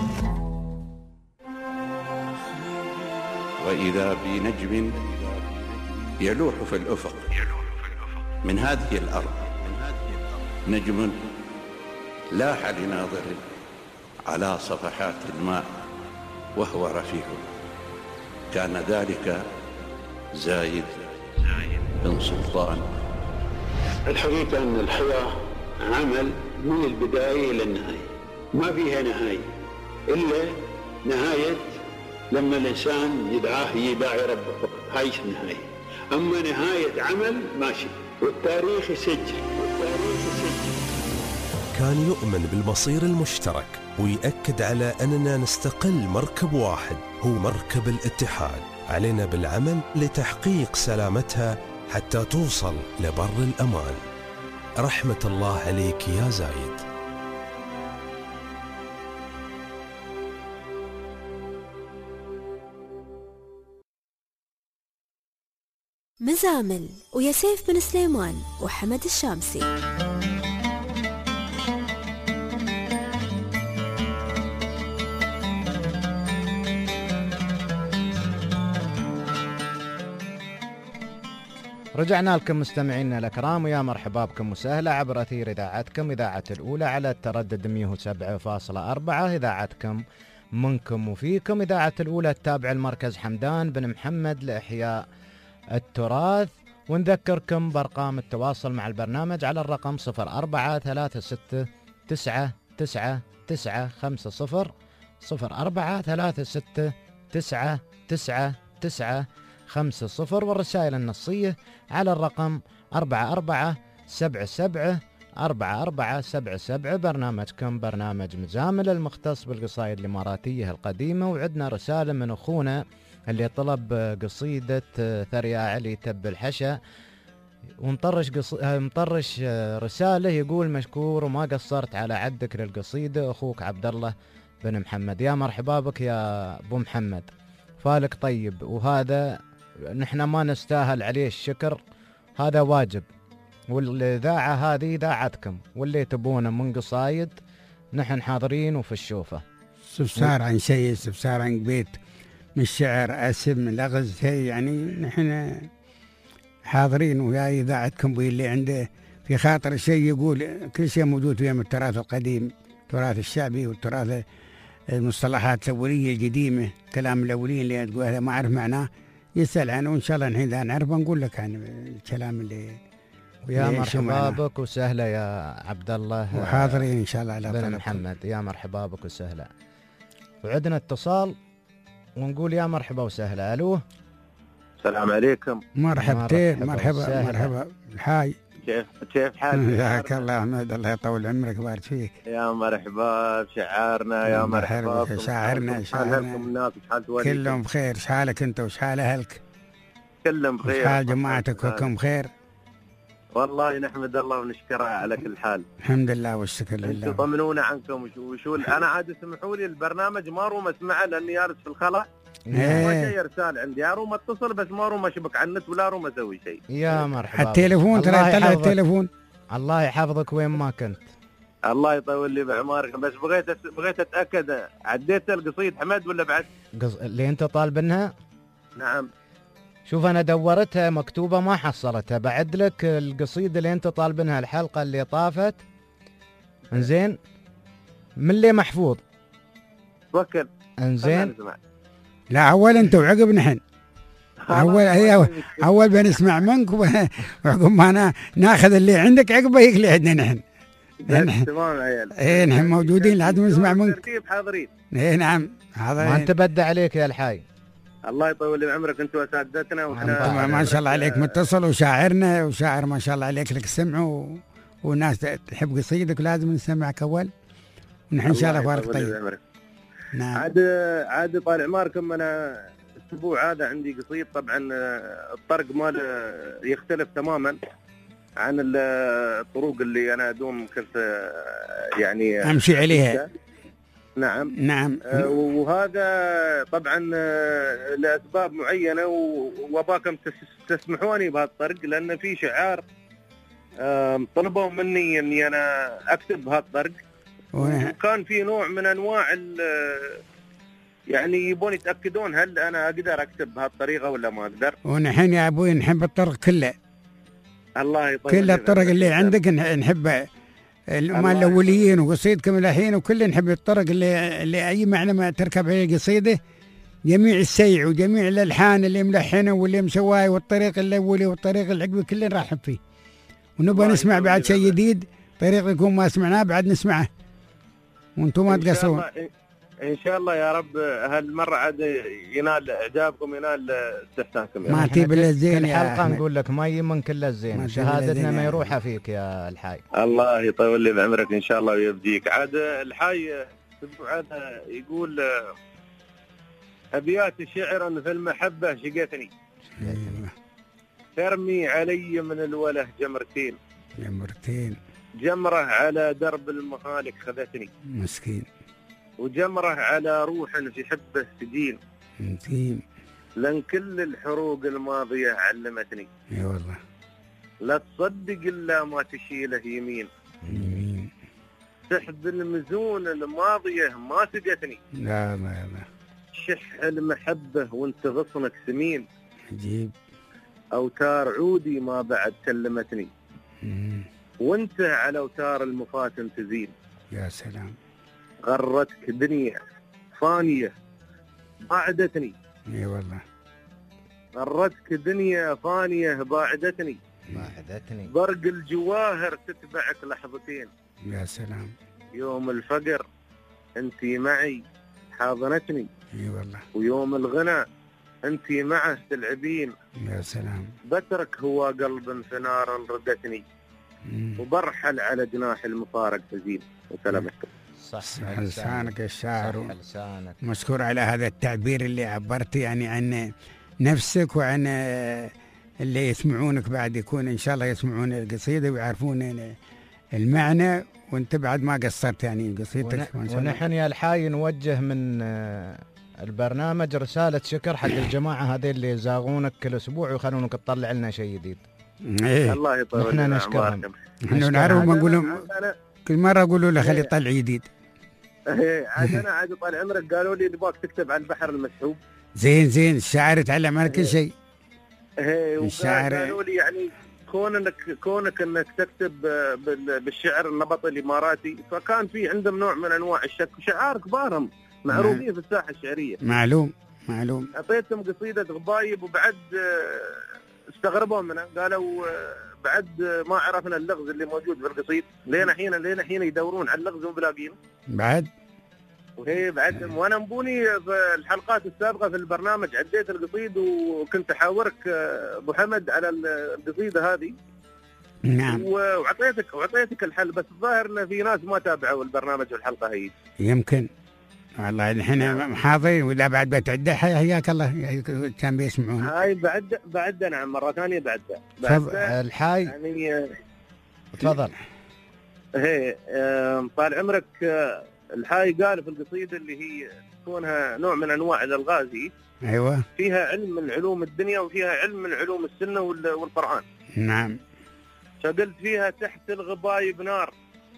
[SPEAKER 16] وإذا بنجم يلوح في الأفق من هذه الأرض نجم لاح لناظر على صفحات الماء وهو رفيق. كان ذلك زايد بن سلطان.
[SPEAKER 17] الحقيقة أن الحياة عمل من البداية إلى النهاية، ما فيها نهاية إلا نهاية لما الإنسان يدعاه يداعي ربه فقط، هاي النهاية. أما نهاية عمل ماشي والتاريخ يسجل.
[SPEAKER 10] كان يؤمن بالمصير المشترك ويأكد على أننا نستقل مركب واحد هو مركب الاتحاد. علينا بالعمل لتحقيق سلامتها حتى توصل لبر الأمان. رحمة الله عليك يا زايد.
[SPEAKER 1] مزامل ويا سيف بن سليمان وحمد الشامسي.
[SPEAKER 2] رجعنا لكم مستمعينا الأكرام ويا مرحبا بكم وسهلا عبر أثير إذاعتكم إذاعة الأولى على التردد 107.4. إذاعتكم منكم وفيكم. إذاعة الأولى تتابع المركز حمدان بن محمد لإحياء التراث. ونذكركم بأرقام التواصل مع البرنامج على الرقم 0436999950 0436999950 والرسائل النصية على الرقم 4477. برنامجكم برنامج مزامل المختص بالقصائد الإماراتية القديمة. وعدنا رسالة من أخونا اللي طلب قصيدة ثريا علي تب الحشا ومطرش رسالة يقول مشكور وما قصرت على عدك للقصيدة أخوك عبد الله بن محمد. يا مرحبا بك يا أبو محمد، فالك طيب، وهذا نحن ما نستاهل عليه الشكر، هذا واجب، والإذاعة هذه إذاعتكم، واللي تبونه من قصايد نحن حاضرين وفي الشوفة.
[SPEAKER 3] استفسار عن شيء، استفسار عن بيت من الشعر، اسم لغز، يعني نحن حاضرين ويا إذاعتكم. واللي عنده في خاطر شيء يقول كل شيء موجود فيه من التراث القديم، التراث الشعبي والتراث المصطلحات الأولية القديمة، كلام الأولين اللي تقول هذا ما أعرف معناه يسأل عنه، وإن شاء الله نحن إذا نعرف نقول لك عن الكلام اللي.
[SPEAKER 2] ويا مرحبا بك وسهلا يا عبد الله،
[SPEAKER 3] وحاضرين إن شاء الله على
[SPEAKER 2] بن محمد. يا مرحبا بك وسهلا. وعدنا اتصال ونقول يا مرحبا وسهلا. ألو،
[SPEAKER 18] السلام عليكم.
[SPEAKER 3] مرحبتين، مرحبا الحاي،
[SPEAKER 18] كيف حالك؟
[SPEAKER 3] جزاك الله أحمد، الله يطول عمرك ويبارك فيك.
[SPEAKER 18] يا مرحبا بشعارنا، يا مرحبا
[SPEAKER 3] شاعرنا كلهم بخير. شحالك أنت وشحال أهلك؟
[SPEAKER 18] كلهم بخير.
[SPEAKER 3] شحال جماعتك كلهم بخير؟
[SPEAKER 18] والله نحمد الله ونشكره على كل حال.
[SPEAKER 3] الحمد لله والشكر لله.
[SPEAKER 18] انتم طمنونا عنكم وشو انا عاد اسمحوا لي البرنامج ما روم اسمعه لاني جالس في الخلا. ما شيء ارسال عندي، اروم اتصل بس ما روم اشبك على النت ولا روم اسوي شيء.
[SPEAKER 2] يا مرحبا.
[SPEAKER 3] التليفون ترى يطلع التليفون.
[SPEAKER 2] الله يحفظك وين ما كنت.
[SPEAKER 18] الله يطول لي بعمرك، بس بغيت اتاكد عديت القصيد حمد ولا بعد؟
[SPEAKER 2] اللي انت طالب منها؟
[SPEAKER 18] نعم.
[SPEAKER 2] شوف انا دورتها مكتوبه ما حصلتها، بعد لك القصيده اللي انت طالبينها الحلقه اللي طافت. انزين من اللي محفوظ
[SPEAKER 18] توكل.
[SPEAKER 2] انزين
[SPEAKER 3] لا اول انت وعقب نحن. اول بنسمع منك وعقب ما ناخذ اللي عندك عقبه هيك اللي عندنا نحن.
[SPEAKER 18] تمام عيال.
[SPEAKER 3] ايه نحن موجودين لحد ما نسمع منك.
[SPEAKER 18] ترتيب حاضرين.
[SPEAKER 3] ايه نعم حاضرين.
[SPEAKER 2] ما انت بدأ عليك يا الحاي.
[SPEAKER 18] الله يطول لي بعمرك انت واساتذتنا،
[SPEAKER 3] واحنا ما شاء الله عليك متصل وشاعرنا وشاعر ما شاء الله عليك لك سمع والناس تحب قصيدك ولازم نسمعك اول، ونحن ان شاء الله بارك طيب.
[SPEAKER 18] نعم. عاد طال عماركم انا الاسبوع هذا عندي قصيد، طبعا الطرق ماله يختلف تماما عن الطرق اللي انا دوم كنت يعني
[SPEAKER 3] امشي عليها.
[SPEAKER 18] نعم. وهذا طبعا لاسباب معينه، واباكم تسمحوني بهالطرق لان في شعار طلبوا مني اني انا اكتب بهالطرق، وكان في نوع من انواع يعني يبون يتاكدون هل انا اقدر اكتب بهالطريقه ولا ما اقدر.
[SPEAKER 3] ونحن يا ابوي نحب الطرق كله.
[SPEAKER 18] الله يطول.
[SPEAKER 3] كل الطرق اللي عندك نحبها، مال الاوليين وقصيدكم الحين وكل نحب الطرق اللي اي معنى ما تركب عليه القصيده، جميع السيع وجميع الالحان اللي ملحنه واللي مسواي والطريق الاولي والطريق العقبي كله نرحب فيه، ونبغى نسمع بعد شيء جديد طريق يكون ما سمعناه بعد نسمعه وانتم ما تقصرون.
[SPEAKER 18] ان شاء الله يا رب هالمره عاد ينال اعجابكم، ينال استحسانكم.
[SPEAKER 3] ما تجيب الا الزين يا
[SPEAKER 2] الحلقه
[SPEAKER 3] أحمد.
[SPEAKER 2] نقول لك ما يمن كل الزين، شهادتنا ما يروحها فيك يا الحاي.
[SPEAKER 18] الله يطول لي بعمرك ان شاء الله ويبديك. عاد الحاي هذا يقول ابيات شعرا في المحبه شقتني، ترمي علي من الوله جمرتين، جمره على درب المخالق خذتني،
[SPEAKER 3] مسكين،
[SPEAKER 18] وجمره على روح في حبه سجين، لان كل الحروق الماضيه علمتني.
[SPEAKER 3] اي والله.
[SPEAKER 18] لا تصدق الا ما تشيله يمين، سحب المزون الماضيه ما سقتني.
[SPEAKER 3] لا لا لا.
[SPEAKER 18] شح المحبه وانت غصنك سمين،
[SPEAKER 3] عجيب.
[SPEAKER 18] اوتار عودي ما بعد كلمتني، وانت على اوتار المفاتن تزين.
[SPEAKER 3] يا سلام.
[SPEAKER 18] غرتك دنيا فانيه باعدتني.
[SPEAKER 3] اي والله.
[SPEAKER 18] غرتك دنيا فانيه باعدتني، برق الجواهر تتبعك لحظتين.
[SPEAKER 3] يا سلام.
[SPEAKER 18] يوم الفقر انتي معي حاضنتني.
[SPEAKER 3] اي والله.
[SPEAKER 18] ويوم الغنى انتي معه تلعبين.
[SPEAKER 3] يا سلام.
[SPEAKER 18] بترك هو قلب في نار ردتني، وبرحل على جناح المفارق تزين. وسلامتكم.
[SPEAKER 3] صح لسانك يا الشاعر،
[SPEAKER 2] صح لسانك.
[SPEAKER 3] مشكور على هذا التعبير اللي عبرت يعني عن نفسك وعن اللي يسمعونك بعد، يكون إن شاء الله يسمعون القصيدة ويعرفون المعنى، وانت بعد ما قصرت يعني قصيدتك.
[SPEAKER 2] ونحن يا الحاي نوجه من البرنامج رسالة شكر حق الجماعة هذه اللي يزاغونك كل أسبوع ويخلونك تطلع لنا شيء جديد.
[SPEAKER 3] إيه.
[SPEAKER 18] الله يطول.
[SPEAKER 2] نحن نشكرهم.
[SPEAKER 3] نحن نعرفهم ونقول لهم كل مرة يقولوا له خلي يطلع جديد.
[SPEAKER 18] ايه عاد انا عاد طال عمرك قالوا لي نبغاك تكتب عن البحر المسحوب.
[SPEAKER 3] زين الشاعر يتعلم على كل شيء.
[SPEAKER 18] ايه الشاعر قالوا لي يعني كونك انك تكتب بالشعر النبطي الاماراتي، فكان في عندهم نوع من انواع الشك. شعار كبارهم معروفين في الساحه الشعريه.
[SPEAKER 3] معلوم.
[SPEAKER 18] اعطيتهم قصيده غبايب وبعد استغربوا منها، قالوا بعد ما عرفنا اللغز اللي موجود في القصيد. لين حين يدورون على اللغز وبلاقينه بعد. وهي بعد وانا مبوني في الحلقات السابقه في البرنامج عديت القصيد وكنت احاورك ابو حمد على القصيده هذه.
[SPEAKER 3] نعم.
[SPEAKER 18] وعطيتك الحل، بس الظاهر ان في ناس ما تابعوا البرنامج والحلقه هي.
[SPEAKER 3] يمكن والله الحين حاضرين ولا بعد بتعدى حياك الله كان بيسمعون.
[SPEAKER 18] هاي بعد نعم مره ثانيه بعد
[SPEAKER 2] الحاي
[SPEAKER 18] يعني.
[SPEAKER 2] تفضل.
[SPEAKER 18] هي طال عمرك الحاي قال في القصيده اللي هي كونها نوع من انواع الالغاز،
[SPEAKER 3] ايوه،
[SPEAKER 18] فيها علم من علوم الدنيا وفيها علم من علوم السنه والقران.
[SPEAKER 3] نعم.
[SPEAKER 18] فقلت فيها تحت الغبايب نار،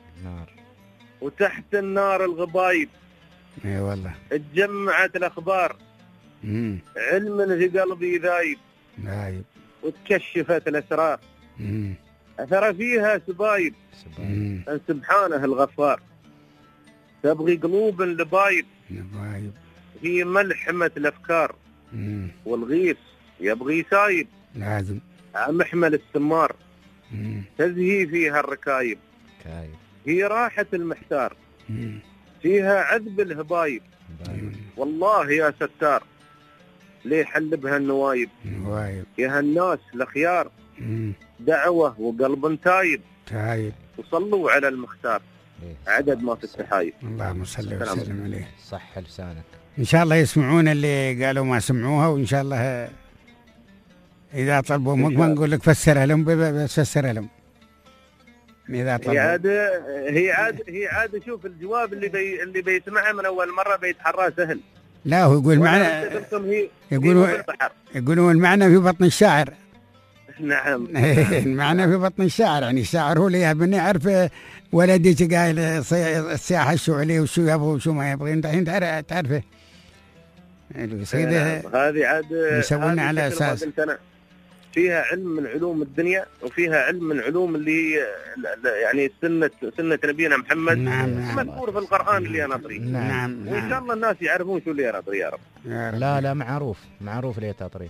[SPEAKER 18] وتحت النار الغبايب.
[SPEAKER 3] اي والله.
[SPEAKER 18] اتجمعت الاخبار، علم في قلبي ذايب، وتكشفت الاسرار، اثر فيها سبايب، ان سبحانه الغفار. تبغي قلوب لبايب في ملحمة الافكار، والغيث يبغي سايب
[SPEAKER 3] لازم
[SPEAKER 18] محمل السمار. تزهي فيها الركايب، هي راحة المحتار، فيها عذب الهبايب. والله يا ستار ليه حل بها النوايب. يا هالناس الأخيار دعوة وقلب تايب، وصلوا على المختار عدد ما في التحايب.
[SPEAKER 3] اللهم صل وسلم عليه.
[SPEAKER 2] صح لسانك.
[SPEAKER 3] إن شاء الله يسمعون اللي قالوا ما سمعوها، وإن شاء الله إذا طلبوا ما نقول لك فسرها لهم، بس فسرها لهم إذا طلبوا.
[SPEAKER 18] هي عاد شوف الجواب اللي بيسمعها من أول مرة بيتحرى سهل.
[SPEAKER 3] لا هو يقول معنى، يقولوا المعنى في بطن الشاعر.
[SPEAKER 18] نعم.
[SPEAKER 3] المعنى في بطن الشاعر، يعني الشاعر هو اللي يبني يعرف ولدي قايل السياحة الشو عليه وشو يبغى وشو ما يبغى. انت الحين تعرفه القصيدة
[SPEAKER 18] هذه عاد
[SPEAKER 3] يسوونها على اساس
[SPEAKER 18] فيها علم من علوم الدنيا وفيها علم من علوم اللي يعني سنة نبينا محمد.
[SPEAKER 3] نعم.
[SPEAKER 18] مذكور في القرآن اللي انا اطريه.
[SPEAKER 3] نعم.
[SPEAKER 18] وان شاء الله الناس يعرفون شو اللي انا اطريه يا رب.
[SPEAKER 2] لا معروف ليه تطريه.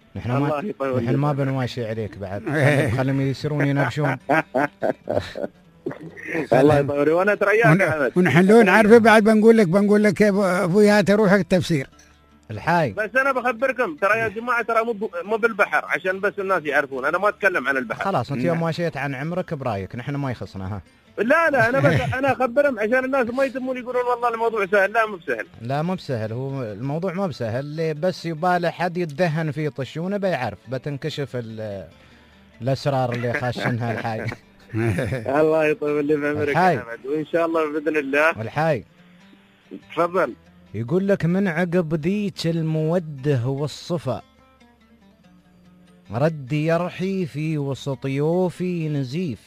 [SPEAKER 2] نحن ما بنواشي عليك بعد، خلهم يسرون ينبشون.
[SPEAKER 18] الله يطول. وانا ترياك احمد.
[SPEAKER 3] ونحن لو نعرفه بعد بنقول لك ابويا تروح التفسير
[SPEAKER 2] الحاي.
[SPEAKER 18] بس انا بخبركم ترى يا جماعه، ترى مو بالبحر، عشان بس الناس يعرفون، انا ما اتكلم عن البحر.
[SPEAKER 2] خلاص انت يوم ماشيت عن عمرك برايك، نحن ما يخصنا. ها
[SPEAKER 18] لا انا بس انا اخبرهم عشان الناس ما يتمون يقولون والله الموضوع سهل. لا مو بسهل.
[SPEAKER 2] لا مو بسهل، هو الموضوع ما بسهل، اللي بس يباله حد يتدهن فيه طشونه بيعرف، بتنكشف الاسرار اللي خاشنها الحاي.
[SPEAKER 18] الله يطول لي بعمرك يا احمد، وان شاء الله باذن الله.
[SPEAKER 2] والحاي
[SPEAKER 18] تفضل.
[SPEAKER 2] يقول لك من عقب ذيك الموده والصفا ردي يرحي في وسط يوفي نزيف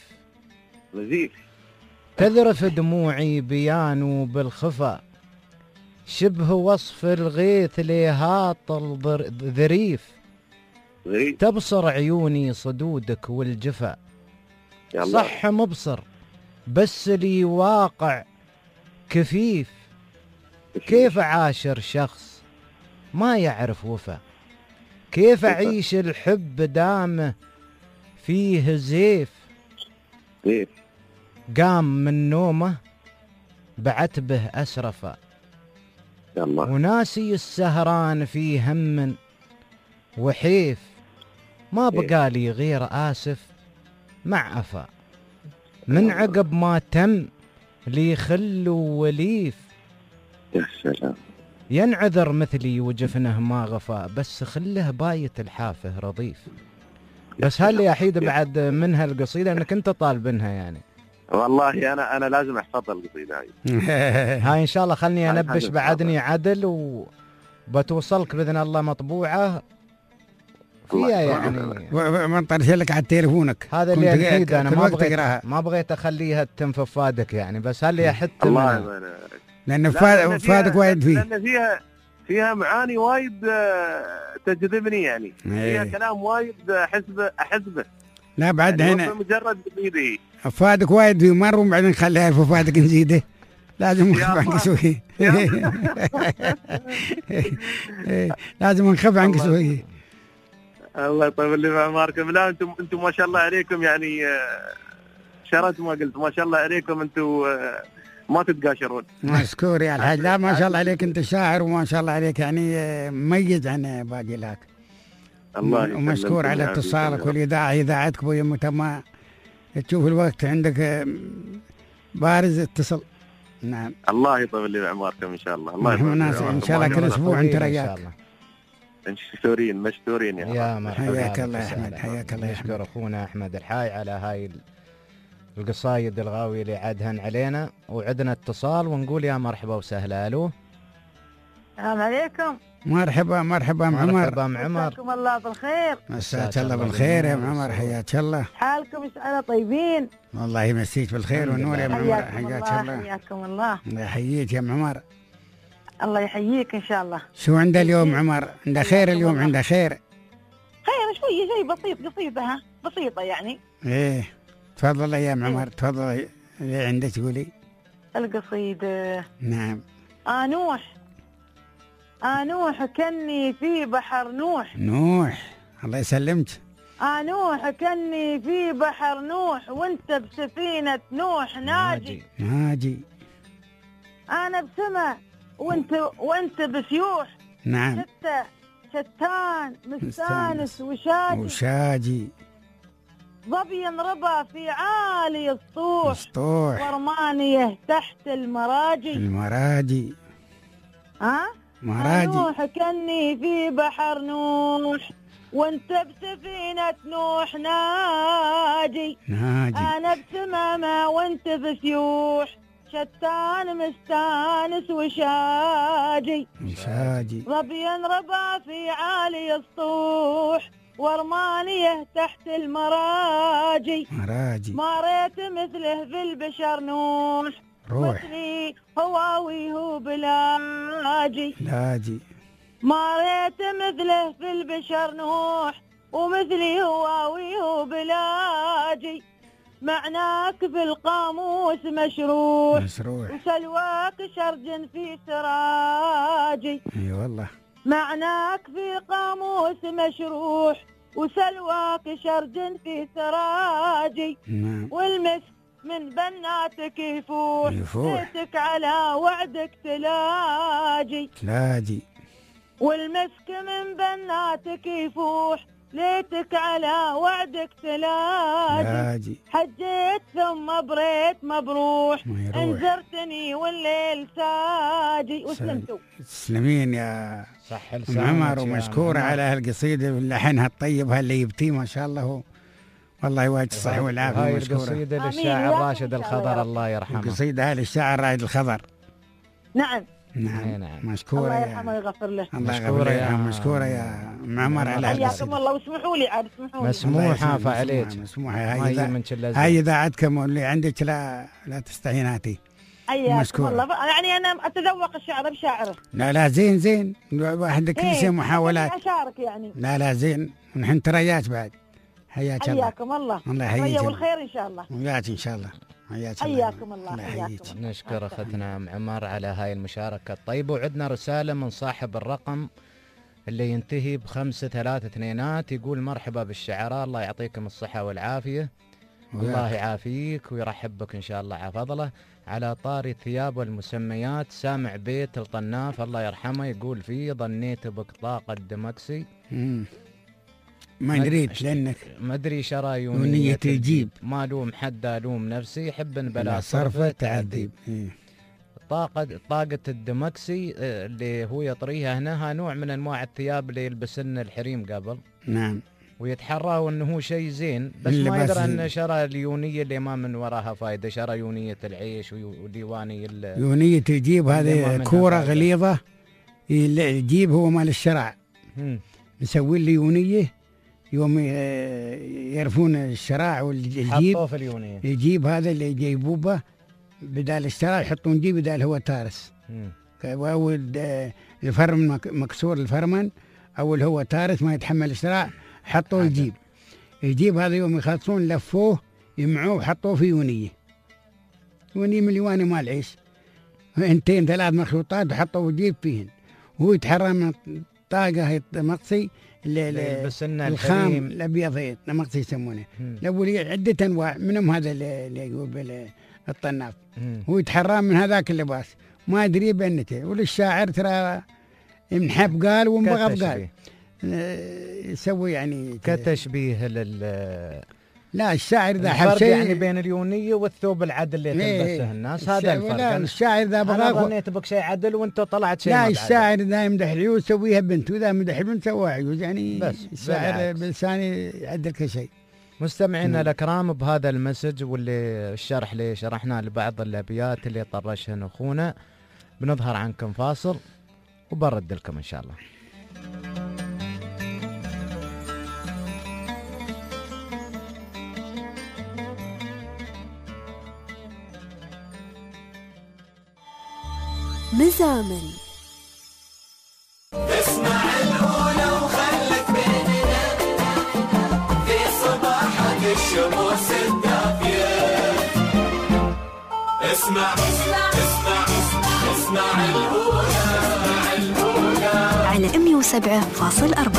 [SPEAKER 2] تذرف دموعي بيان بالخفا شبه وصف الغيث ليهاط الذريف تبصر عيوني صدودك والجفا صح مبصر بس لي واقع كفيف كيف عاشر شخص ما يعرف وفا كيف أعيش الحب دام فيه زيف قام من نومه بعتبه أسرفا وناسي السهران في هم وحيف ما بقالي غير آسف مع أفا من عقب ما تم لي خل وليف
[SPEAKER 18] يا سلام
[SPEAKER 2] ينعذر مثلي وجفنه ما غفا بس خله بايت الحافه رضيف. بس هل يا حيد بعد منها القصيدة انك انت طالبنها يعني؟
[SPEAKER 18] والله انا لازم احفظ القصيدة هاي.
[SPEAKER 2] هاي ان شاء الله خلني انبش بعدني عدل وبتوصلك باذن الله مطبوعة فيها يعني
[SPEAKER 3] ما طرش لك على تليفونك.
[SPEAKER 2] هذا اللي الحيد انا ما بغيت اخليها تتم في فادك يعني، بس هل يا حتى
[SPEAKER 18] الله
[SPEAKER 3] لأن فادك وايد فيه،
[SPEAKER 18] لأن فيها معاني وايد تجذبني يعني. فيها كلام وايد أحسبه.
[SPEAKER 3] لا بعد
[SPEAKER 18] يعني
[SPEAKER 3] هنا
[SPEAKER 18] مجرد قصيدة
[SPEAKER 3] فادك وايد فيه مرة وبعدين نخليها في فادك نزيده، لازم نخف عنك شوية. لازم نخف عنك شوية.
[SPEAKER 18] الله يطول لي بعمركم. لا انتم ما شاء الله عليكم يعني شرت ما قلت ما شاء الله عليكم انتم ما تتقاشرون.
[SPEAKER 3] مشكور يا الحاج. لا ما شاء الله عليك انت شاعر وما شاء الله عليك يعني مميز عن باقي لك.
[SPEAKER 18] الله
[SPEAKER 3] ومشكور على اتصالك والاذاعه اذاعتك ويا متى ما تشوف الوقت عندك بارز اتصل. نعم
[SPEAKER 18] الله يطول لي بعمركم ان شاء الله. الله
[SPEAKER 3] يطول ان شاء الله كل اسبوع انت رياك.
[SPEAKER 18] مشكورين
[SPEAKER 2] يا مرحبا.
[SPEAKER 3] حياك الله يا احمد. حياك الله.
[SPEAKER 2] نشكر اخونا احمد الحاي على هاي القصايد الغاوية اللي عدهن علينا. وعدنا اتصال ونقول يا مرحبا وسهلا. الو
[SPEAKER 19] السلام عليكم.
[SPEAKER 3] مرحبا عمر.
[SPEAKER 2] مرحبا عمر.
[SPEAKER 19] مساكم الله بالخير.
[SPEAKER 3] مساك الله بالخير يا عمر. حياك الله.
[SPEAKER 19] حالكم مسألة طيبين؟
[SPEAKER 3] والله يمسيك بالخير والنور يا عمر. حياك الله.
[SPEAKER 19] حياكم الله.
[SPEAKER 3] الله يحييك يا عمر.
[SPEAKER 19] الله يحييك ان شاء الله.
[SPEAKER 3] شو عنده اليوم عمر؟ عنده خير اليوم؟ عنده خير
[SPEAKER 19] شوية شيء بسيط قصيدة بسيطة يعني.
[SPEAKER 3] ايه تفضل يا عمر تفضل. اللي عندك قولي
[SPEAKER 19] القصيدة.
[SPEAKER 3] نعم.
[SPEAKER 19] نوح كني في بحر نوح.
[SPEAKER 3] الله يسلمك.
[SPEAKER 19] نوح كني في بحر نوح وانت بسفينة نوح ناجي. انا بسما وانت بسيوح.
[SPEAKER 3] نعم.
[SPEAKER 19] شتان مستانس وشاجي. ظبي ربا في عالي السطوح ورمانيه تحت المراجي. نوح كني في بحر نوح وانت بسفينة نوح ناجي. انا بسمامة وانت بسيوح شتان مستانس وشاجي. ظبي ربا في عالي السطوح ورمانيه تحت المراجي. ما ريت مثله في البشر نوح مثلي هواويه بلاجي. ما ريت مثله في البشر نوح ومثلي هواويه بلاجي. معناك في القاموس مشروح وسلواك شرج في سراجي.
[SPEAKER 3] والله
[SPEAKER 19] معناك في قاموس مشروح وسلواك شرج في سراجي. والمسك من بناتك يفوح ليتك على وعدك تلاجي والمسك من بناتك يفوح ليتك على وعدك تلاجي حجيت ثم بريت مبروح انزرتني والليل ساجي. وسلمتوا
[SPEAKER 3] تسلمين يا ام عمر ومشكورة على هالقصيدة لحنها الطيب اللي يبتي ما شاء الله والله يواجه الصحة والعافية.
[SPEAKER 2] هاي القصيدة للشاعر راشد الخضر الله يرحمه.
[SPEAKER 3] القصيدة هاي للشاعر راشد الخضر.
[SPEAKER 19] نعم
[SPEAKER 3] مشكورة
[SPEAKER 19] الله يرحمه ويغفر له.
[SPEAKER 3] مشكورة يا ام عمر على
[SPEAKER 19] حياكم الله واسمحوا لي عاد اسمحوا لي.
[SPEAKER 2] مسموحة فعليك
[SPEAKER 3] مسموحة. هاي إذاعتكم اللي عندك لا تستعيناتي.
[SPEAKER 19] حياكم الله. يعني أنا أتذوق الشعر بشاعره.
[SPEAKER 3] لا زين واحد كل شيء محاولات.
[SPEAKER 19] أشارك يعني.
[SPEAKER 3] لا زين ونحن تريات بعد.
[SPEAKER 19] حياكم الله.
[SPEAKER 3] الله يحييك.
[SPEAKER 19] والخير إن شاء الله.
[SPEAKER 3] وياك إن شاء الله.
[SPEAKER 19] حياكم الله.
[SPEAKER 2] نشكر أختنا أم عمر على هاي المشاركة الطيبة. وعندنا رسالة من صاحب الرقم اللي ينتهي ب5322 يقول مرحبا بالشعراء الله يعطيكم الصحة والعافية. الله يعافيك ويرحب بك إن شاء الله على فضله. على طاري الثياب والمسميات سامع بيت الطناف الله يرحمه يقول فيه ظنيت بك طاقة دمكسي
[SPEAKER 3] ما دريت لأنك
[SPEAKER 2] ما أدري شرى يونية
[SPEAKER 3] تجيب
[SPEAKER 2] ما لوم حد ألوم نفسي حب بلا
[SPEAKER 3] صرفة تعذيب.
[SPEAKER 2] طاقة الدمكسي اللي هو يطريها هنا نوع من أنواع الثياب اللي يلبسن الحريم قبل.
[SPEAKER 3] نعم.
[SPEAKER 2] ويتحراه انه هو شيء زين بس ما يدري ان شرى اليونيه اللي ما من وراها فائده. شرى يونيه العيش وديواني
[SPEAKER 3] يونيه تجيب هذه كوره غليظه يجيب هو مال الشرع مسوي لي يونيه يوم يعرفون الشراع والجيب
[SPEAKER 2] حطوه في اليونيه
[SPEAKER 3] يجيب هذا اللي يجيبوه بدال الشراع يحطون جيب بدال هو تارس. واول الفرمن مكسور الفرمن اول هو تارس ما يتحمل الشراع حطوه يجيب هذا يوم يخلصون لفوه يمعوه وحطوه في يونيه من اليواني مال عيش 2 3 مخلوطات وحطوه يجيب فيهن وهو يتحرى من طاقه مقصي الخام الابيض مقصي يسمونه الاول عده انواع منهم هذا اللي يقول الطناف هو يتحرى من هذاك اللباس ما ادري بنته وللشاعر ترى منحب قال ومبغض قال يسوي يعني
[SPEAKER 2] كتشبيه
[SPEAKER 3] لا الشاعر ذا
[SPEAKER 2] حب شيء يعني بين اليونيه والثوب العدل اللي تلبسه الناس هذا الفرق.
[SPEAKER 3] لا الشاعر ذا
[SPEAKER 2] بغى انا ظنيت بك شيء عدل وانت طلعت شيء
[SPEAKER 3] لا الشاعر ذا يمدح العيوز يسويها بنت وذا يمدح البنت سواها عيوز يعني بس الشاعر بلساني يعدل كل شيء.
[SPEAKER 2] مستمعينا الكرام بهذا المسج واللي الشرح اللي شرحناه لبعض الابيات اللي طرشهن اخونا بنظهر عنكم فاصل وبرد لكم ان شاء الله.
[SPEAKER 1] مزامل
[SPEAKER 15] اسمع الأولى وخلك بيننا في صباحك الشموس الدافية. اسمع الأولى
[SPEAKER 1] على 107.4.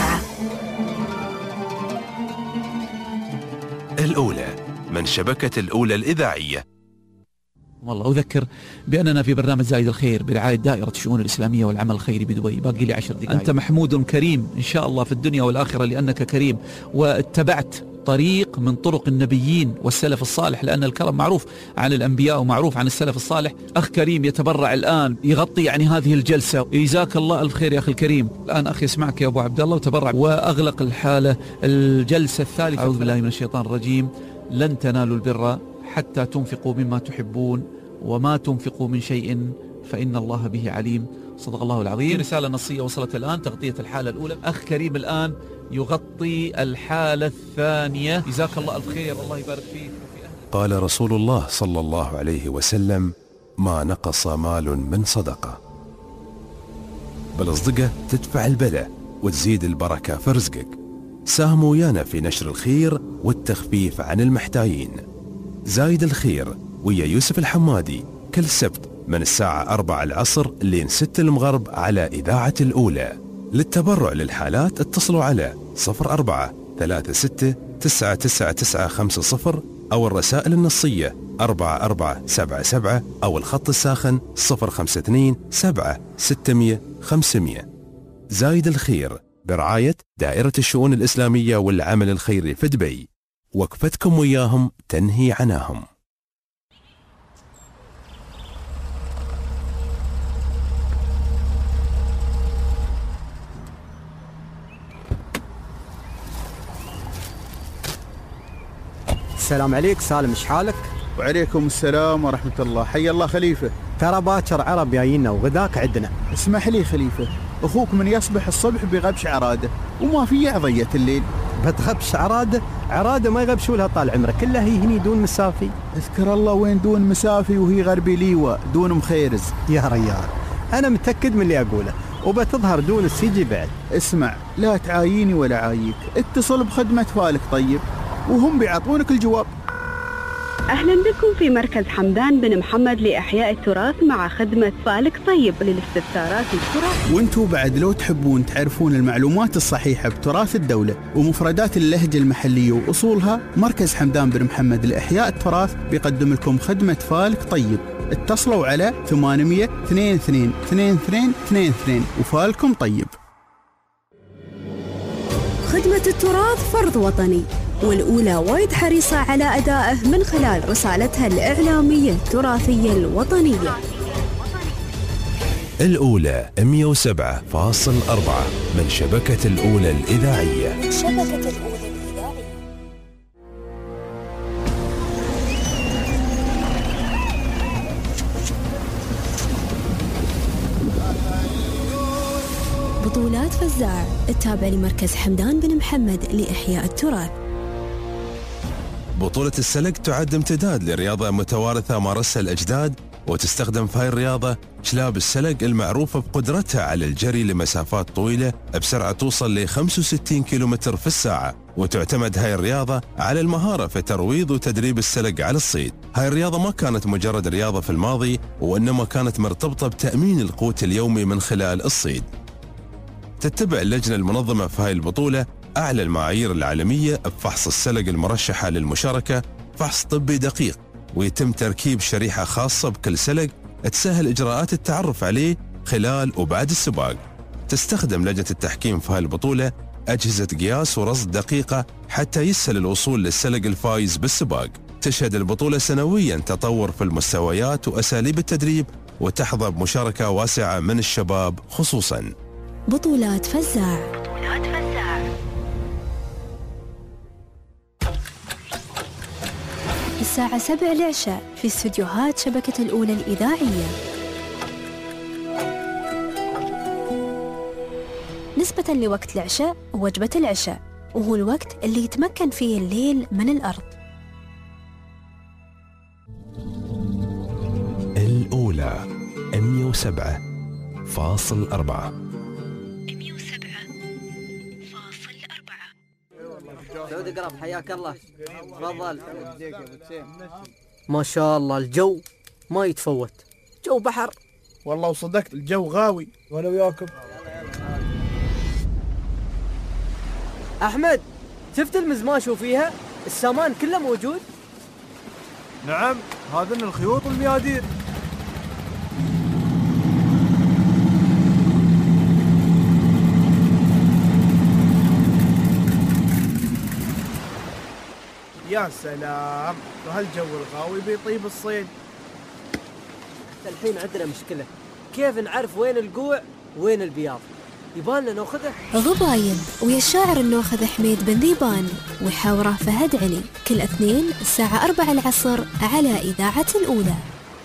[SPEAKER 10] الأولى من شبكة الأولى الإذاعية.
[SPEAKER 20] والله أذكر بأننا في برنامج زايد الخير برعاية دائرة الشؤون الإسلامية والعمل الخيري بدبي. باقي لي 10 دقائق. أنت محمود كريم إن شاء الله في الدنيا والآخرة لأنك كريم واتبعت طريق من طرق النبيين والسلف الصالح لأن الكرم معروف عن الأنبياء ومعروف عن السلف الصالح. أخ كريم يتبرع الآن يغطي يعني هذه الجلسة. جزاك الله ألف خير يا أخي الكريم. الآن أخي يسمعك يا أبو عبد الله وتبرع وأغلق الحالة الجلسة الثالثة. أعوذ بالله من الشيطان الرجيم. لن تنالوا البر حتى تنفقوا مما تحبون وما تنفقوا من شيء فإن الله به عليم. صدق الله العظيم. رسالة نصية وصلت الآن تغطية الحالة الأولى. أخ كريم الآن يغطي الحالة الثانية. جزاك الله ألف خير الله يبارك فيك.
[SPEAKER 10] قال رسول الله صلى الله عليه وسلم ما نقص مال من صدقة. بالأصدقة تدفع البلاء وتزيد البركة في رزقك. ساهموا ويانا في نشر الخير والتخفيف عن المحتاجين. زايد الخير ويا يوسف الحمادي كل سبت من الساعة 4 العصر لين 6 المغرب على إذاعة الأولى. للتبرع للحالات اتصلوا على 04 36 99950 أو الرسائل النصية 4477 أو الخط الساخن 052 7 600 500. زايد الخير برعاية دائرة الشؤون الإسلامية والعمل الخيري في دبي، وقفتكم وياهم تنهي عناهم.
[SPEAKER 5] السلام عليك سالم، ايش حالك؟
[SPEAKER 6] وعليكم السلام ورحمة الله. حي الله خليفة.
[SPEAKER 5] ترى باكر عرب جايينا وغداك عندنا.
[SPEAKER 6] اسمح لي خليفة، أخوك من يصبح الصبح بغبش عرادة وما في عضية الليل.
[SPEAKER 5] بتغبش عرادة؟ عرادة ما يغبشوا لها طال عمرك، كلها هي هني دون مسافي.
[SPEAKER 6] اذكر الله وين دون مسافي وهي غربي ليوة دون مخيرز.
[SPEAKER 5] يا ريال أنا متأكد من اللي أقوله، وبتظهر دون السيجي بعد.
[SPEAKER 6] اسمع، لا تعاييني ولا عاييك، اتصل بخدمة فالك طيب وهم بيعطونك الجواب.
[SPEAKER 8] أهلا بكم في مركز حمدان بن محمد لإحياء التراث مع خدمة فالك طيب للاستفسارات التراث.
[SPEAKER 6] وانتوا بعد لو تحبون تعرفون المعلومات الصحيحة بتراث الدولة ومفردات اللهجة المحلية وأصولها، مركز حمدان بن محمد لإحياء التراث بيقدم لكم خدمة فالك طيب. اتصلوا على 800 22 22 22 وفالكم طيب.
[SPEAKER 8] خدمة التراث فرض وطني، والأولى وايد حريصة على أدائه من خلال رسالتها الإعلامية التراثية الوطنية.
[SPEAKER 10] الأولى 107.4 من شبكة الأولى الإذاعية.
[SPEAKER 1] بطولات فزاع التابع لمركز حمدان بن محمد لإحياء التراث.
[SPEAKER 10] بطولة السلق تعد امتداد لرياضة متوارثة مارسها الأجداد، وتستخدم في هاي الرياضة كلاب السلق المعروفة بقدرتها على الجري لمسافات طويلة بسرعة توصل ل 65 كيلومتر في الساعة. وتعتمد هاي الرياضة على المهارة في ترويض وتدريب السلق على الصيد. هاي الرياضة ما كانت مجرد رياضة في الماضي، وإنما كانت مرتبطة بتأمين القوت اليومي من خلال الصيد. تتبع اللجنة المنظمة في هاي البطولة أعلى المعايير العالمية بفحص السلق المرشحة للمشاركة، فحص طبي دقيق، ويتم تركيب شريحة خاصة بكل سلق تسهل إجراءات التعرف عليه خلال وبعد السباق. تستخدم لجنة التحكيم في هاي البطولة أجهزة قياس ورصد دقيقة حتى يسهل الوصول للسلق الفايز بالسباق. تشهد البطولة سنويا تطور في المستويات وأساليب التدريب، وتحظى بمشاركة واسعة من الشباب خصوصا.
[SPEAKER 1] بطولات فزاع. الساعة 7 العشاء في استديوهات شبكة الأولى الإذاعية. نسبة لوقت العشاء ووجبة العشاء، وهو الوقت اللي يتمكن فيه الليل من الأرض.
[SPEAKER 10] الأولى 107.4.
[SPEAKER 5] سعود قرب، حياك الله، تفضل. ما شاء الله الجو ما يتفوت، جو بحر
[SPEAKER 14] والله، وصدقت الجو غاوي.
[SPEAKER 5] وانا وياكم. احمد، شفت المزماش وفيها السامان كله موجود؟
[SPEAKER 14] نعم، هذن الخيوط والميادير. يا سلام، وهالجو الغاوي بيطيب الصيد.
[SPEAKER 5] الحين عندنا مشكلة، كيف نعرف وين القوع وين البياض؟ يبالنا ناخذه.
[SPEAKER 1] غباين ويا الشاعر الناخذ حميد بن ذيبان ويحاوره فهد علي، كل اثنين الساعة 4 العصر على إذاعة الأولى.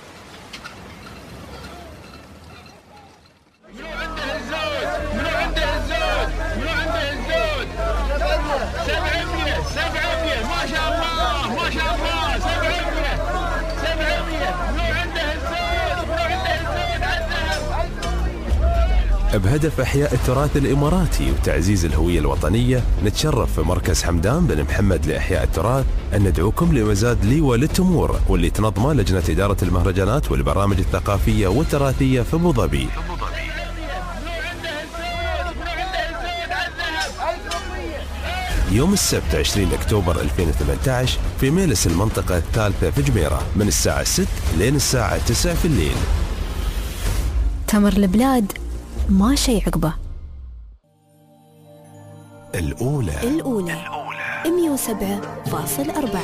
[SPEAKER 10] بهدف إحياء التراث الإماراتي وتعزيز الهوية الوطنية، نتشرف في مركز حمدان بن محمد لإحياء التراث أن ندعوكم لمزاد ليوة للتمور، واللي تنظمه لجنة إدارة المهرجانات والبرامج الثقافية والتراثية في أبو ظبي. يوم السبت 20 أكتوبر 2018 في ميلس المنطقة الثالثة في جميرة من الساعة 6 لين الساعة 9 في الليل.
[SPEAKER 1] تمر البلاد ما شي عقبه.
[SPEAKER 10] الأولى
[SPEAKER 1] 107.4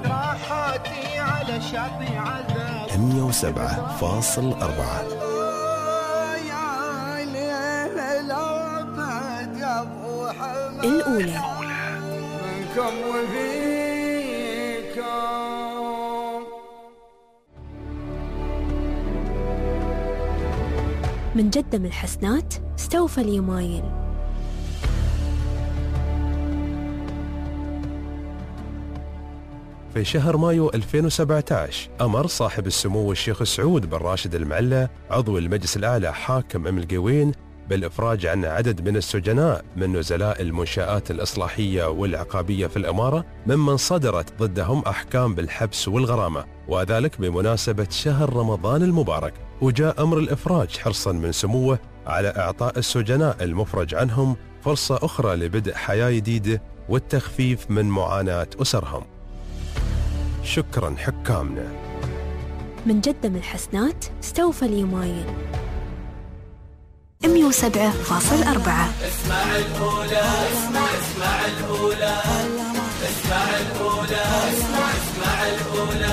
[SPEAKER 10] 107.4
[SPEAKER 1] الأولى.
[SPEAKER 15] منكم وفيكم.
[SPEAKER 1] من جدة من الحسنات استوفى اليمايل.
[SPEAKER 10] في شهر مايو 2017 أمر صاحب السمو الشيخ سعود بن راشد المعلى عضو المجلس الأعلى حاكم أم القوين بالإفراج عن عدد من السجناء من نزلاء المنشآت الإصلاحية والعقابية في الإمارة ممن صدرت ضدهم أحكام بالحبس والغرامة، وذلك بمناسبة شهر رمضان المبارك. وجاء أمر الإفراج حرصا من سموه على إعطاء السجناء المفرج عنهم فرصة أخرى لبدء حياة جديدة والتخفيف من معاناة أسرهم. شكرا حكامنا.
[SPEAKER 1] من جدة من الحسنات استوفى اليمايل. 107.4.
[SPEAKER 15] اسمع الأولى اسمع الأولى اسمع الأولى اسمع الأولى.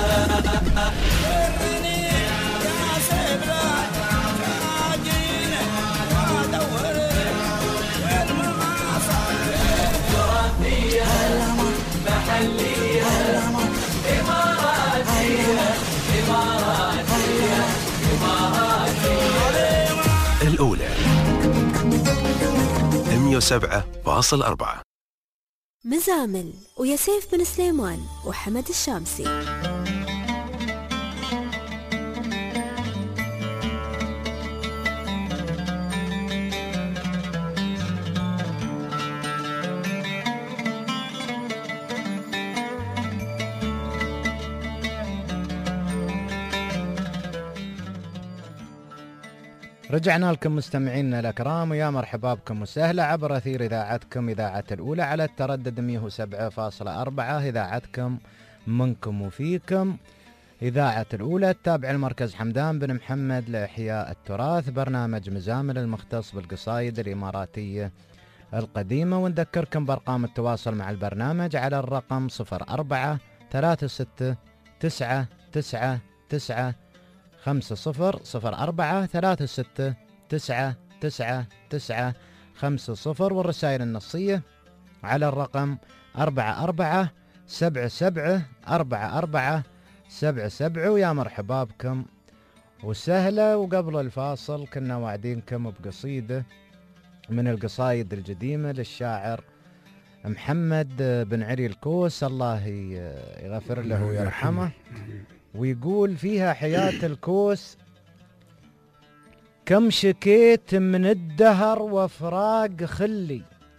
[SPEAKER 10] الأولى 107.4.
[SPEAKER 1] مزامل ويا سيف بن سليمان وحمد الشامسي.
[SPEAKER 2] رجعنا لكم مستمعينا الأكرام، ويا مرحبا بكم وسهلا عبر أثير إذاعتكم إذاعة الأولى على التردد 107.4. إذاعتكم منكم وفيكم، إذاعة الأولى التابع المركز حمدان بن محمد لإحياء التراث، برنامج مزامل المختص بالقصايد الإماراتية القديمة. ونذكركم بأرقام التواصل مع البرنامج على الرقم 0436999950 0436999950 والرسائل النصية على الرقم 44774477. ويا مرحبا بكم وسهلا. وقبل الفاصل كنا واعدينكم بقصيدة من القصايد القديمة للشاعر محمد بن علي الكوس، الله يغفر له ويرحمه. ويقول فيها حياة الكوس: كم شكيت من الدهر وفراق خلي،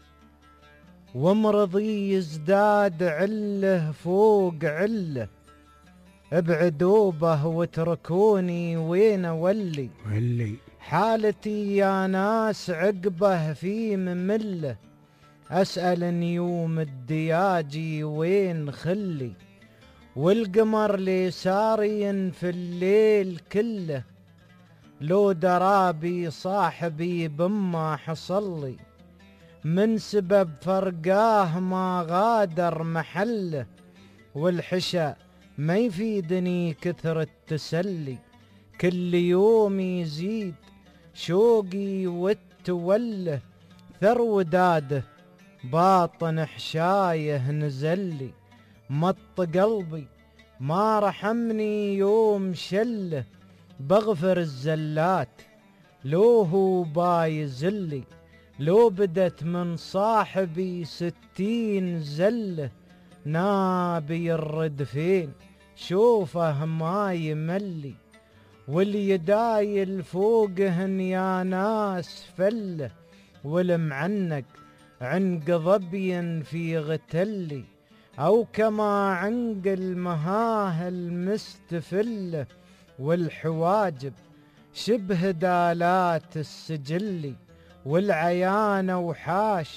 [SPEAKER 2] ومرضي يزداد عله فوق عله، ابعدوا به واتركوني وين ولي، حالتي يا ناس عقبه في ممله، أسأل نيوم الدياجي وين خلي، والقمر لي سارين في الليل كله، لو درابي صاحبي بما حصلي، من سبب فرقاه ما غادر محله، والحشا ما يفيدني كثر التسلي، كل يوم يزيد شوقي والتوله، ثر وداده باطن حشايه نزلي، مط قلبي ما رحمني يوم شله، بغفر الزلات لو هو بايزلي، لو بدت من صاحبي 60 زله، نابي الرد فين شوفه ما يملي، واليدايل فوقهن يا ناس فله، والمعنق عنق ظبي في غتلي، أو كما عنق المهاه المستفلة، والحواجب شبه دالات السجلي، والعيان وحاش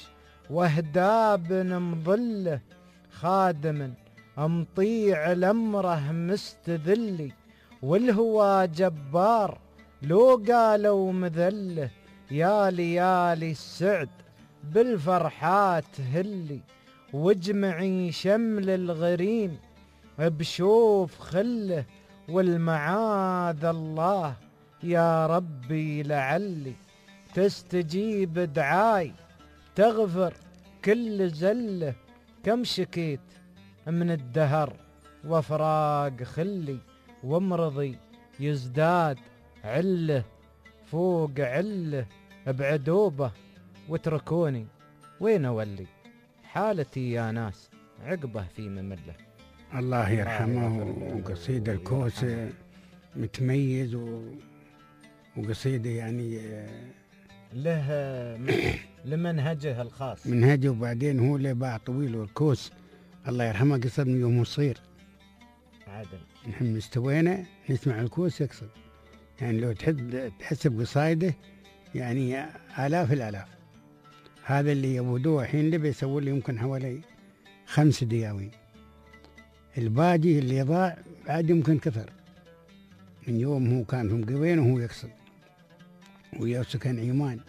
[SPEAKER 2] وهداب مظله خادم مطيع لأمره مستذلي، والهوى جبار لو قالوا مذله، يا ليالي السعد بالفرحات هلي، واجمعي شمل الغريم بشوف خله، والمعاذ الله يا ربي لعلي تستجيب دعاي تغفر كل زله. كم شكيت من الدهر وفراق خلي، ومرضي يزداد عله فوق عله، بعدوبه واتركوني وين اولي، حالتي يا ناس عقبه في ممله.
[SPEAKER 3] الله يرحمه. وقصيدة الكوس متميز وقصيدة يعني
[SPEAKER 2] له لمنهجه الخاص،
[SPEAKER 3] منهجه. وبعدين هو له باع طويل. والكوس الله يرحمه قصد من يوم صغير
[SPEAKER 2] عادل.
[SPEAKER 3] نحن استوينا نسمع الكوس يقصد، يعني لو تحس بقصايده يعني آلاف الآلاف. هذا اللي يبودوه الحين اللي بيسوي لي يمكن حوالي 5 دياوين. الباقي اللي ضاع بعد يمكن كثر من يوم هو كان في مقوين وهو يقصد ويسكن عمان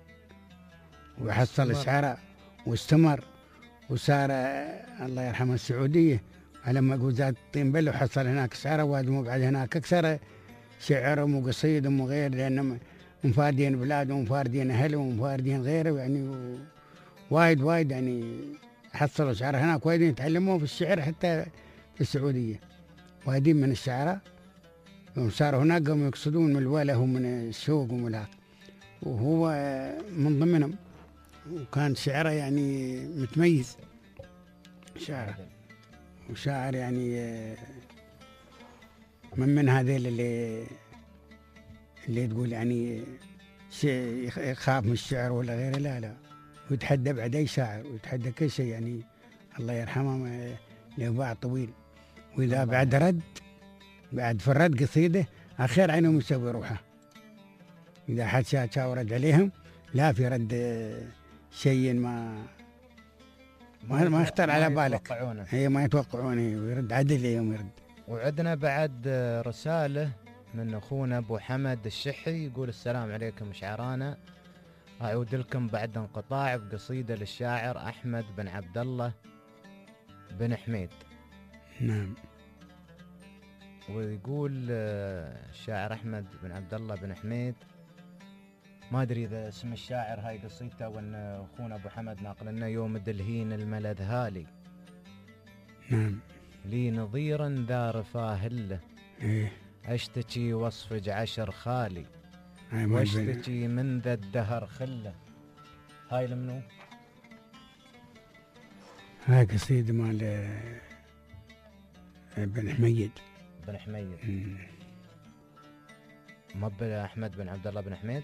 [SPEAKER 3] وحصل شعره واستمر وصار الله يرحمه السعودية على ما قول زاد طين بله وحصل هناك شعره وادمه بعد هناك أكثر شعرهم وقصيدهم وغير، لأنهم مفاردين بلاد ومفاردين أهل ومفاردين غيره يعني وايد يعني حصلوا شعر هناك وايد يتعلموا في الشعر حتى في السعودية. وايدين من الشعراء يوم صاروا هناك قاموا يقصدون من الوله ومن السوق ومن هذا، وهو من ضمنهم. وكان شعره يعني متميز شعره، وشاعر يعني من هذيل اللي تقول يعني شيء يخاف من الشعر ولا غيره، لا ويتحدى بعد أي شاعر ويتحدى كل شيء يعني. الله يرحمه له باع طويل. وإذا بعد رد بعد في الرد قصيدة أخير عينهم يسوي روحه. إذا حد شاورد عليهم لا في رد شيء ما يخطر على بالك، هي ما يتوقعونه ويرد عدل يوم يرد.
[SPEAKER 2] وعندنا بعد رسالة من أخونا أبو حمد الشحي يقول: السلام عليكم شعرانا، أعود لكم بعد انقطاع بقصيدة للشاعر أحمد بن عبد الله بن حميد.
[SPEAKER 3] نعم.
[SPEAKER 2] ويقول الشاعر أحمد بن عبد الله بن حميد، ما أدري إذا اسم الشاعر هاي قصيدته وأن أخونا أبو حمد ناقل لنا: يوم دلهين الملذ هالي.
[SPEAKER 3] نعم.
[SPEAKER 2] لي نظيرا ذا رفاهله،
[SPEAKER 3] إيه.
[SPEAKER 2] أشتكي واصفج 10 خالي، واشتكي من ذا الدهر خله. هاي لمنو؟
[SPEAKER 3] هاي قصيدة مال بن حميد.
[SPEAKER 2] بن حميد. ما أحمد بن عبد الله بن حميد؟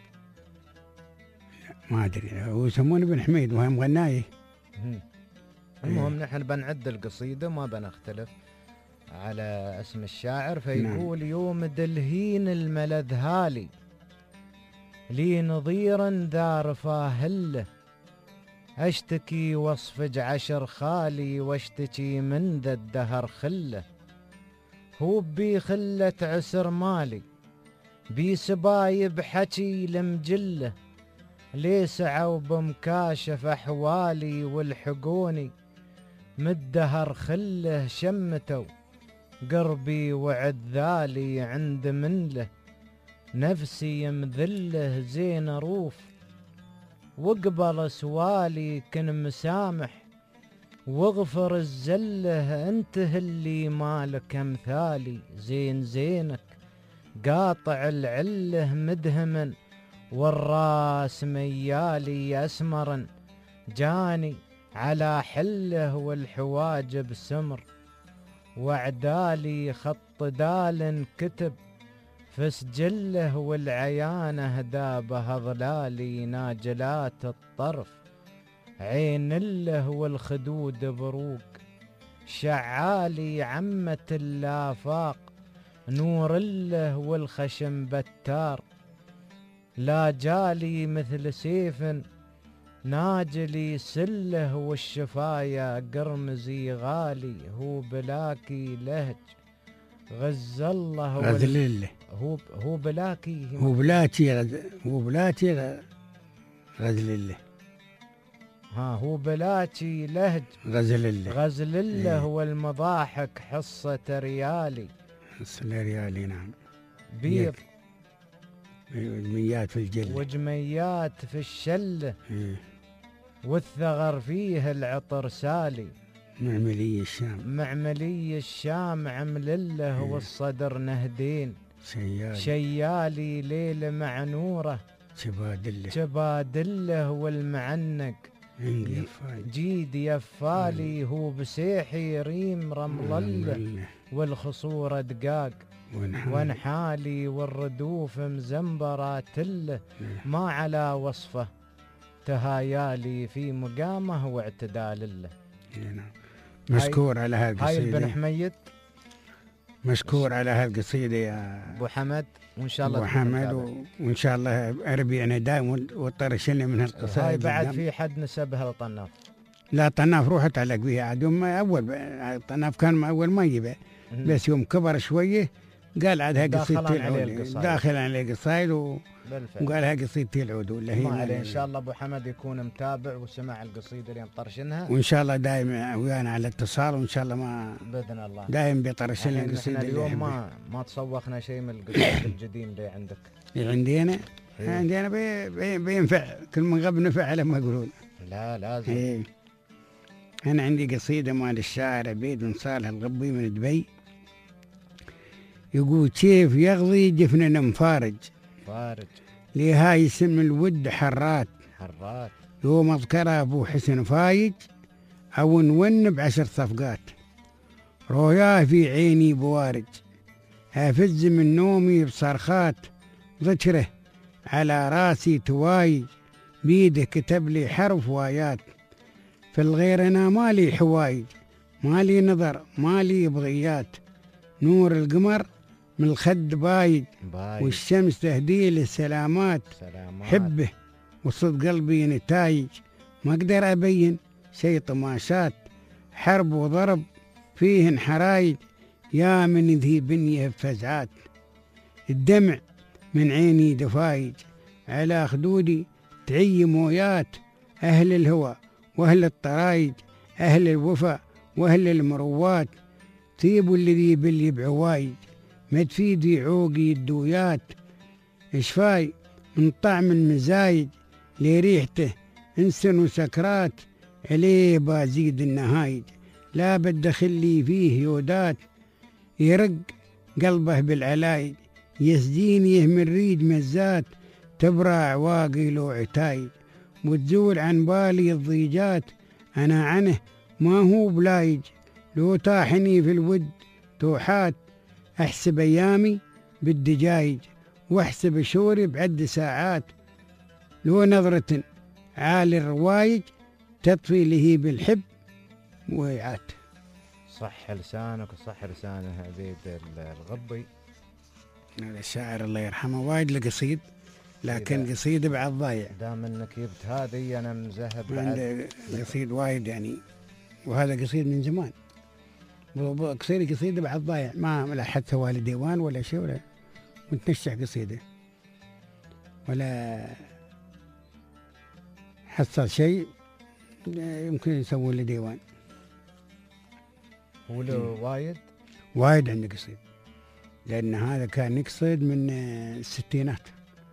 [SPEAKER 3] ما أدري، هو يسمونه بن حميد وهم غنايه.
[SPEAKER 2] المهم نحن بنعد القصيدة ما بنختلف على اسم الشاعر. فيقول: نعم. يوم دلهين الملذ هالي، لي نظيرا ذا رفاهله، أشتكي واصفج 10 خالي، واشتكي من ذا الدهر خله. هو بي خلة عسر مالي، بي سبايب حكي لمجله، لي سعوا بمكاشف أحوالي، والحقوني مدهر خله. شمتوا قربي وعذالي عند منله، نفسي مذله زين روف، وقبل سوالي كن مسامح، واغفر الزله انته اللي مالك امثالي. زين زينك قاطع العله مدهما، والراس ميالي أسمرا، جاني على حله والحواجب سمر، وعدالي خط دال كتب في سجله، والعيانه دابه ظلالي ناجلات الطرف، عين له والخدود بروق، شعالي عمة اللافاق، نور له والخشم بتار، لا جالي مثل سيف ناجلي سله والشفايا قرمزي غالي، هو بلاكي لهج غز الله
[SPEAKER 3] غزل الله،
[SPEAKER 2] هو بلاكي
[SPEAKER 3] هو بلاتي غزل الله.
[SPEAKER 2] هو بلاكي لهج غزل الله. هو المضاحك حصة ريالي،
[SPEAKER 3] حصة ريالي نعم.
[SPEAKER 2] بيض
[SPEAKER 3] وجميات في الجلة
[SPEAKER 2] وجميات في الشلة، والثغر فيه العطر سالي. معملي الشام عملله، والصدر نهدين شيالي. ليل مع نوره شبادله، والمعنق جيد يفالي. هو بسيحي ريم رملله، والخصورة دقاق وانحالي. والردوف مزنبرات له، ما على وصفه تهايالي. في مقامه واعتدال له.
[SPEAKER 3] مشكور على هالقصيدة.
[SPEAKER 2] هاي بن حميد
[SPEAKER 3] مشكور على هالقصيدة يا
[SPEAKER 2] أبو حمد، وإن شاء الله
[SPEAKER 3] أبو حمد، وإن شاء الله أربيعنا دائم وطرشنا من هالقصائد.
[SPEAKER 2] هاي بعد في حد نسبها لطناف؟
[SPEAKER 3] لا طناف روح تعلق بها عاد. يوم أول طناف كان أول ما يجيبه، بس يوم كبر شوية قال عاد قصيدتي العود، داخل عليه قصايد وقالها قصيدتي العود. ولا هي
[SPEAKER 2] ما عليه. ان شاء الله ابو حمد يكون متابع وسمع القصيده اللي مطرشنها،
[SPEAKER 3] وان شاء الله دائم ويانا على اتصال، وان شاء الله ما
[SPEAKER 2] باذن الله
[SPEAKER 3] دائم بيطرش لنا القصيده.
[SPEAKER 2] اليوم ما تسوقنا شيء من القصيده الجديد اللي عندك.
[SPEAKER 3] اللي عندنا بينفع، كل من غب نفع على ما يقولون.
[SPEAKER 2] لا لازم.
[SPEAKER 3] انا عندي قصيده مال الشاعر عبيد بن صالح الغبي من دبي، يقول كيف يغضي جفننا مفارج لهاي اسم الود حرات يوم اذكر ابو حسن فايج او نون ب10 صفقات، روياه في عيني بوارج، افز من نومي بصرخات، ذكره على راسي توايج، بيده كتب لي حرف وايات، في الغير انا مالي حوايج، مالي نظر مالي بغيات، نور القمر من الخد بايد والشمس تهدي له السلامات، حبه وصد قلبي نتايج، ما اقدر ابين شي طماشات، حرب وضرب فيهن حرايج، يا من ذي بنيه فزعات، الدمع من عيني دفايج، على خدودي تعي مويات، اهل الهوى واهل الطرايج، اهل الوفا واهل المروات، طيب الذي باللي بعوايج، ما تفيدي عوقي الدويات، اشفاي من طعم المزايج، لريحته انسن وسكرات، عليه بازيد النهايج، لا بدخلي فيه يودات، يرق قلبه بالعلايج، يسديني من ريد مزات، تبرع عواقي لو عتايج، وتزول عن بالي الضيجات، انا عنه ما هو بلايج، لو طاحني في الود توحات، احسب ايامي بالدجايج، واحسب شوري بعد ساعات، لو نظرة عالي الروايج، تطفي له بالحب ويعات.
[SPEAKER 2] صح لسانك وصح لسانه عبيد الغبي.
[SPEAKER 3] هذا الشاعر الله يرحمه وايد لقصيد، لكن قصيد بعد ضايع.
[SPEAKER 2] دام انك جبت هذه انا مذهب
[SPEAKER 3] بعد قصيد وايد يعني، وهذا قصيد من زمان، قصيدة بعد ضايع، ما لا حد سوى لي ديوان ولا شيء، ولا متنشح قصيدة ولا حصل شيء يمكن يسوون لي ديوان.
[SPEAKER 2] هو له
[SPEAKER 3] وايد عنده قصيد، لأن هذا كان يقصد من الستينات،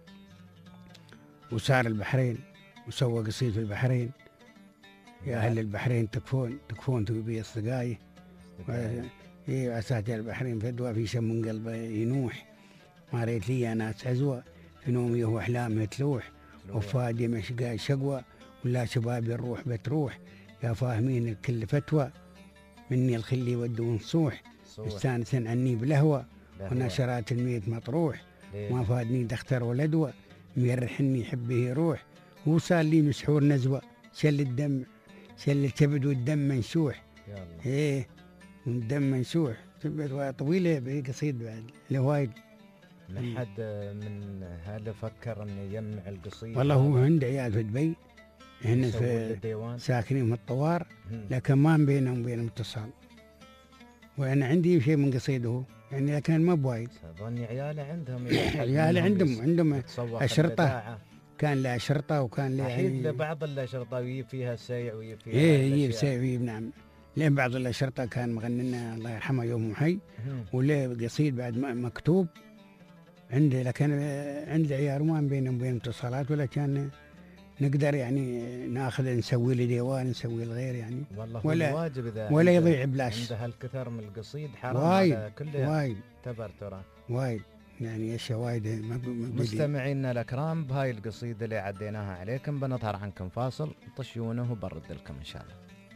[SPEAKER 3] وسار البحرين وسوى قصيد في البحرين، يا أهل البحرين تكفون تبي السقاية، عساكر البحرين فدوى في شم من قلبه ينوح، ما ريت لي ناس عزوة في نومي وأحلامه تلوح، وفادي مشقاي شقوى، ولا شباب الروح بتروح، يا فاهمين الكل فتوى، مني الخلي ودو نصوح، مستانسا عني بلهوة، ونشرات الميت مطروح، ما فادني دختر ولدوى، ميرحني حبه يروح، وصار لي مسحور نزوة، شل الدم شل الكبد والدم منشوح، ايه والدم منشوح، طويلة بقصيد بعد لوايد.
[SPEAKER 2] من حد من هذا فكر انه يجمع القصيدة؟
[SPEAKER 3] والله هو عنده عيال في دبي، هن ساكنين في الطوار، لكن ما بينهم وبين اتصال. وأنا عندي شيء من قصيده يعني، لكن ما بوايد.
[SPEAKER 2] أظني عياله عندهم
[SPEAKER 3] عياله عندهم أشرطة، كان له أشرطة وكان له
[SPEAKER 2] أكيد لبعض الأشرطة ويجيب فيها السيع ويجيب فيها
[SPEAKER 3] يجيب سيع ويجيب. نعم، لين بعض الأشرطة كان مغنينا الله يرحمه يوم حي، وليه قصيد بعد مكتوب عنده، لكن عند عيال ما بينهم وبين اتصالات، ولا كان نقدر يعني ناخذ نسوي له ديوان، نسوي الغير يعني، ولا يضيع بلاش.
[SPEAKER 2] عنده هالكثر من القصيد حرام
[SPEAKER 3] على
[SPEAKER 2] كله
[SPEAKER 3] وايد
[SPEAKER 2] تبر ترى
[SPEAKER 3] وايد يعني اشياء وايد.
[SPEAKER 2] مستمعينا الأكرام، بهاي القصيدة اللي عديناها عليكم بنظهر عنكم فاصل طشيونه وبرد لكم إن شاء الله.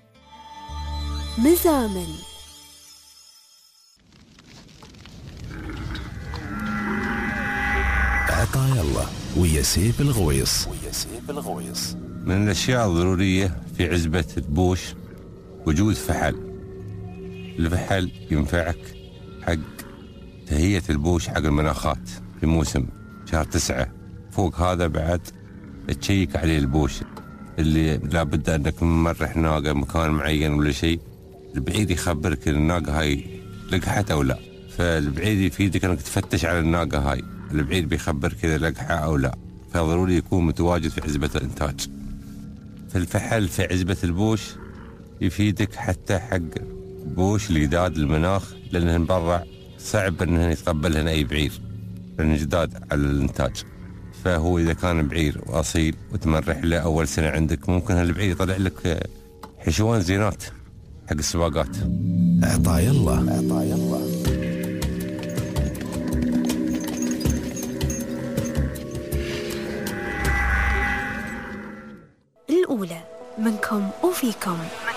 [SPEAKER 1] مزامل.
[SPEAKER 10] عطايا الله ويا سيف الغويص.
[SPEAKER 21] من الأشياء الضرورية في عزبة البوش وجود فحل. الفحل ينفعك حق تهيئة البوش حق المناخات في موسم شهر 9. فوق هذا بعد تشيك عليه البوش اللي لابد أنك مرح ناقة مكان معين ولا شيء، البعيد يخبرك الناقة هاي لقحت أو لا، فالبعيد يفيدك أنك تفتش على الناقة هاي، البعيد بيخبرك إذا لقحة أو لا، فضروري يكون متواجد في عزبة الإنتاج. فالفحل في عزبة البوش يفيدك حتى حق بوش الجداد المناخ، لأنه برا صعب أنه يتقبلهن أي بعير لأنه جداد على الإنتاج. فهو إذا كان بعير وأصيل وتمرح له أول سنة عندك، ممكن هالبعير يطلع لك حشوان زينات حق السباقات.
[SPEAKER 10] عطايا الله.
[SPEAKER 1] الأولى منكم وفيكم.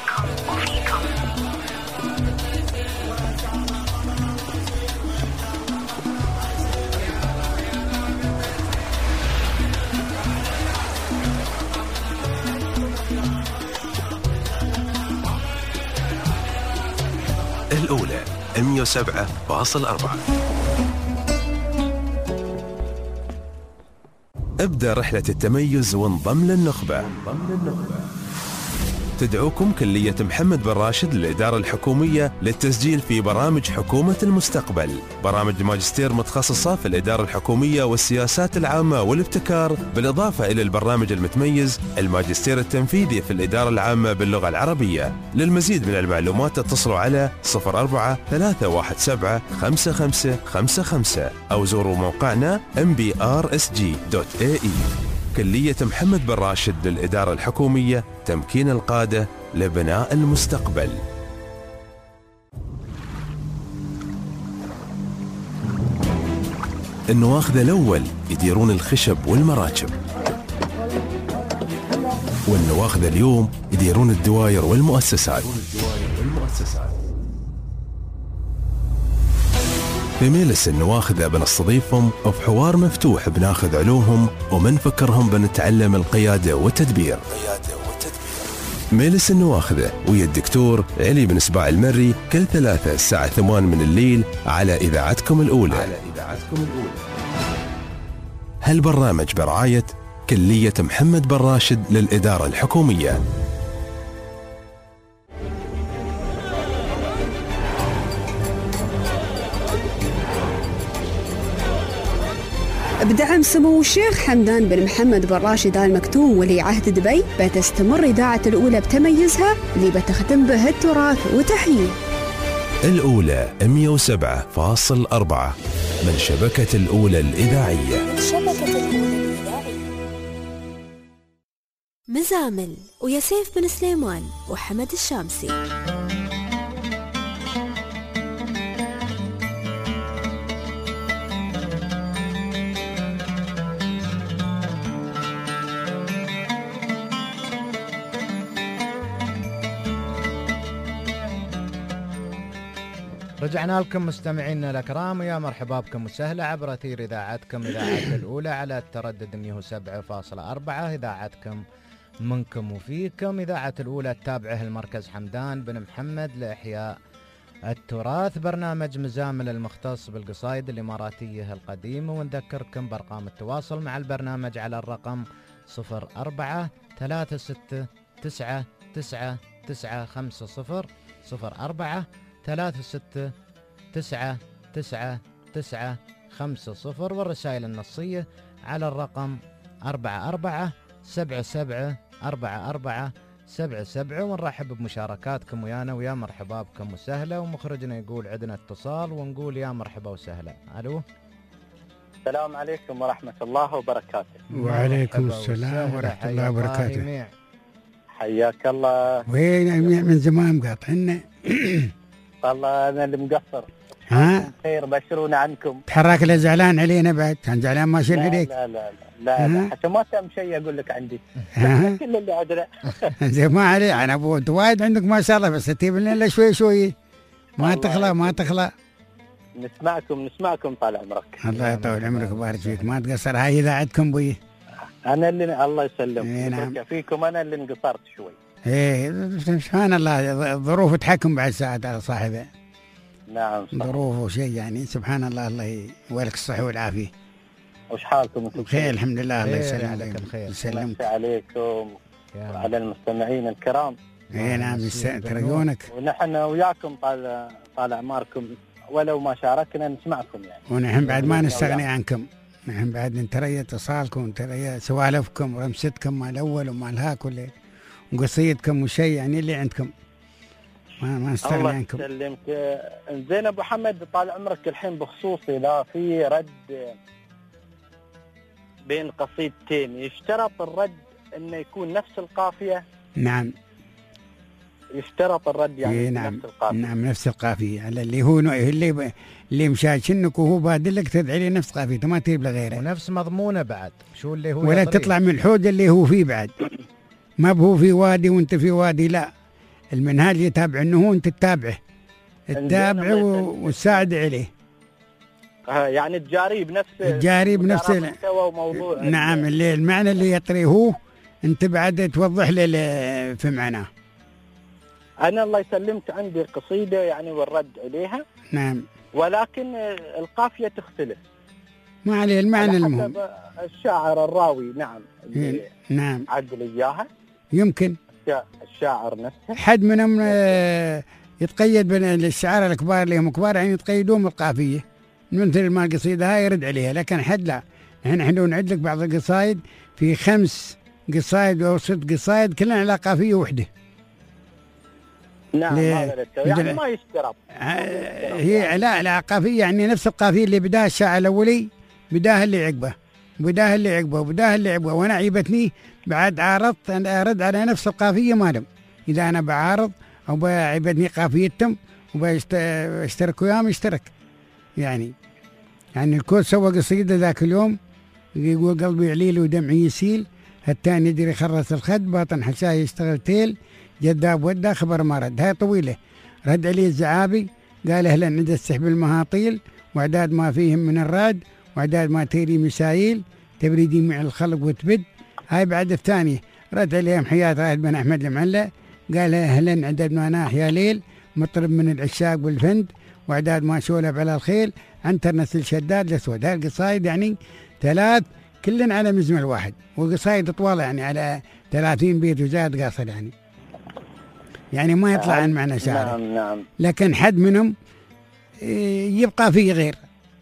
[SPEAKER 10] الأولى 107.4. ابدأ رحلة التميز وانضم للنخبة. تدعوكم كلية محمد بن راشد للإدارة الحكومية للتسجيل في برامج حكومة المستقبل، برامج ماجستير متخصصة في الإدارة الحكومية والسياسات العامة والابتكار، بالإضافة إلى البرنامج المتميز الماجستير التنفيذي في الإدارة العامة باللغة العربية. للمزيد من المعلومات اتصلوا على 04-317-5555 أو زوروا موقعنا mbrsg.ae. كلية محمد بن راشد للإدارة الحكومية، تمكين القادة لبناء المستقبل. النواخذة الأول يديرون الخشب والمراكب، والنواخذة اليوم يديرون الدواير والمؤسسات. في ميلس النواخذة بنستضيفهم وفي حوار مفتوح بناخذ علومهم ومن فكرهم بنتعلم القيادة والتدبير. ميلس النواخذة ويا الدكتور علي بن سباع المري، كل 3 الساعة 8 من الليل على إذاعتكم الأولى. هالبرنامج برعاية كلية محمد بن راشد للإدارة الحكومية.
[SPEAKER 8] بدعم سمو الشيخ حمدان بن محمد بن راشد آل مكتوم ولي عهد دبي، بتستمر إذاعة الأولى بتميزها اللي بتخدم به التراث وتحييه.
[SPEAKER 10] الأولى 107.4 من شبكة الأولى الإذاعية.
[SPEAKER 1] مزامل ويا سيف بن سليمان وحمد الشامسي.
[SPEAKER 2] رجعنا لكم مستمعينا الأكرام، ويا مرحبا بكم وسهلا عبر أثير إذاعتكم إذاعة الأولى على التردد 107.4. إذاعتكم منكم وفيكم، إذاعة الأولى التابعة المركز حمدان بن محمد لإحياء التراث، برنامج مزامل المختص بالقصائد الإماراتية القديمة. ونذكركم بأرقام التواصل مع البرنامج على الرقم 36995004 369950، والرسائل النصية على الرقم 44774477، ونرحب بمشاركاتكم ويانا، ويا مرحبا بكم وسهلا. ومخرجنا يقول عندنا اتصال، ونقول يا مرحبا وسهلا. الو،
[SPEAKER 4] السلام عليكم ورحمة الله وبركاته.
[SPEAKER 3] وعليكم السلام ورحمة الله وبركاته.
[SPEAKER 4] حياك الله.
[SPEAKER 3] وين من زمان مقاطعنا؟
[SPEAKER 4] والله أنا اللي مقصر.
[SPEAKER 3] ها؟
[SPEAKER 4] خير، بشرونا عنكم.
[SPEAKER 3] تحرك له زعلان علينا بعد؟ كان زعلان ما شل عليك؟
[SPEAKER 4] لا حتى ما تم شيء أقول لك عندي. كل اللي عندنا.
[SPEAKER 3] زين ما عليه، أنا أبو أنت وايد عندك ما شاء الله، بس تجيب لنا شوي شوي. ما تخلى.
[SPEAKER 4] نسمعكم طال عمرك.
[SPEAKER 3] الله يطول عمرك ويبارك فيك، ما تقصر. هاي إذاعتكم بي.
[SPEAKER 4] أنا اللي الله يسلمك. نعم. فيكم أنا اللي انقصرت شوي.
[SPEAKER 3] إيه سبحان الله، الظروف تحكم بعد ساعات على صاحبه.
[SPEAKER 4] نعم صح.
[SPEAKER 3] ظروف وشيء يعني، سبحان الله. الله يولك الصحة والعافية.
[SPEAKER 4] وش حالكم انتم؟
[SPEAKER 3] بخير الحمد لله. الله
[SPEAKER 2] يسلمك. عليك الخير.
[SPEAKER 4] يسلمك عليكم وعلى المستمعين الكرام.
[SPEAKER 3] اي نعم، ترجونك.
[SPEAKER 4] ونحن وياكم طال اعماركم، ولو ما شاركنا نسمعكم يعني.
[SPEAKER 3] ونحن بعد ما نستغني عنكم، نحن بعد نتريا اتصالكم ونتريا سوالفكم ورمستكم مع الاول ومع الهاك وقصيدكم وشيء يعني اللي عندكم، ما نستغني عنكم.
[SPEAKER 4] الله يسلمك. زين ابو حمد، طال عمرك الحين بخصوص اذا في رد بين قصيدتين، يشترط الرد انه يكون نفس القافيه؟
[SPEAKER 3] نعم
[SPEAKER 4] يشترط الرد يعني
[SPEAKER 3] نعم.
[SPEAKER 4] نفس القافيه.
[SPEAKER 3] نعم نفس القافيه، على اللي هو اللي مشاشنك وهو بادلك تدعي لي نفس قافيته، ما تجيب له غيره،
[SPEAKER 2] ونفس مضمونه بعد. شو اللي هو
[SPEAKER 3] ولا تطلع من الحوض اللي هو فيه بعد. ما هو في وادي وانت في وادي، لا، المنهاج يتابع انه هو انت تتابعه وتساعد عليه.
[SPEAKER 4] يعني تجاري بنفس
[SPEAKER 3] المحتوى
[SPEAKER 4] وموضوع.
[SPEAKER 3] نعم، اللي المعنى اللي يطريه هو انت بعد توضح له في معناه.
[SPEAKER 4] انا الله يسلمك عندي قصيده يعني والرد عليها.
[SPEAKER 3] نعم.
[SPEAKER 4] ولكن القافيه تختلف.
[SPEAKER 3] ما عليه، المعنى المهم.
[SPEAKER 4] الشاعر الراوي نعم.
[SPEAKER 3] نعم.
[SPEAKER 4] عدل اياها.
[SPEAKER 3] يمكن.
[SPEAKER 4] الشاعر نفسه.
[SPEAKER 3] حد منهم يتقيد بين الشعراء الكبار اللي هم كبار يعني يتقيدون بالقافيه، مثل ما القصيده هاي يرد عليها، لكن حد لا. نحن نعد لك بعض القصايد في 5 قصايد او 6 قصايد كلها على قافيه وحده.
[SPEAKER 4] نعم يعني ما يشترط.
[SPEAKER 3] هي لا قافيه يعني نفس القافيه اللي بداها الشاعر الاولي بداها اللي عقبه، وانا عيبتني بعد عارضت ان ارد على نفس القافيه. مادام اذا انا بعارض او بعيبتني قافيتهم وبيشترك وياهم يشترك يعني الكل سوى قصيده ذاك اليوم يقول قلبي عليل ودمعي يسيل، الثاني يدري خرس الخد، باطن حشاي يشتغل تيل، جذاب ودا خبر ما رد. هاي طويله. رد عليه الزعابي قال اهلا عند السحب المهاطيل، واعداد ما فيهم من الراد، واعداد ما تيري مسايل، تبريدي مع الخلق وتبد. هاي بعد الثانيه. رد عليهم حياه رايد بن احمد المعلى قال اهلا عدد ما ناحيه ليل، مطرب من العشاق والفند، واعداد ما شولب على الخيل، عنتر نسل شداد الاسود. هاي القصايد يعني 3 كلن على مزمل واحد، وقصايد طوال يعني على 30 بيت وزاد قاصر يعني ما يطلع عن معنى شعر.
[SPEAKER 4] نعم.
[SPEAKER 3] لكن حد منهم يبقى فيه غير،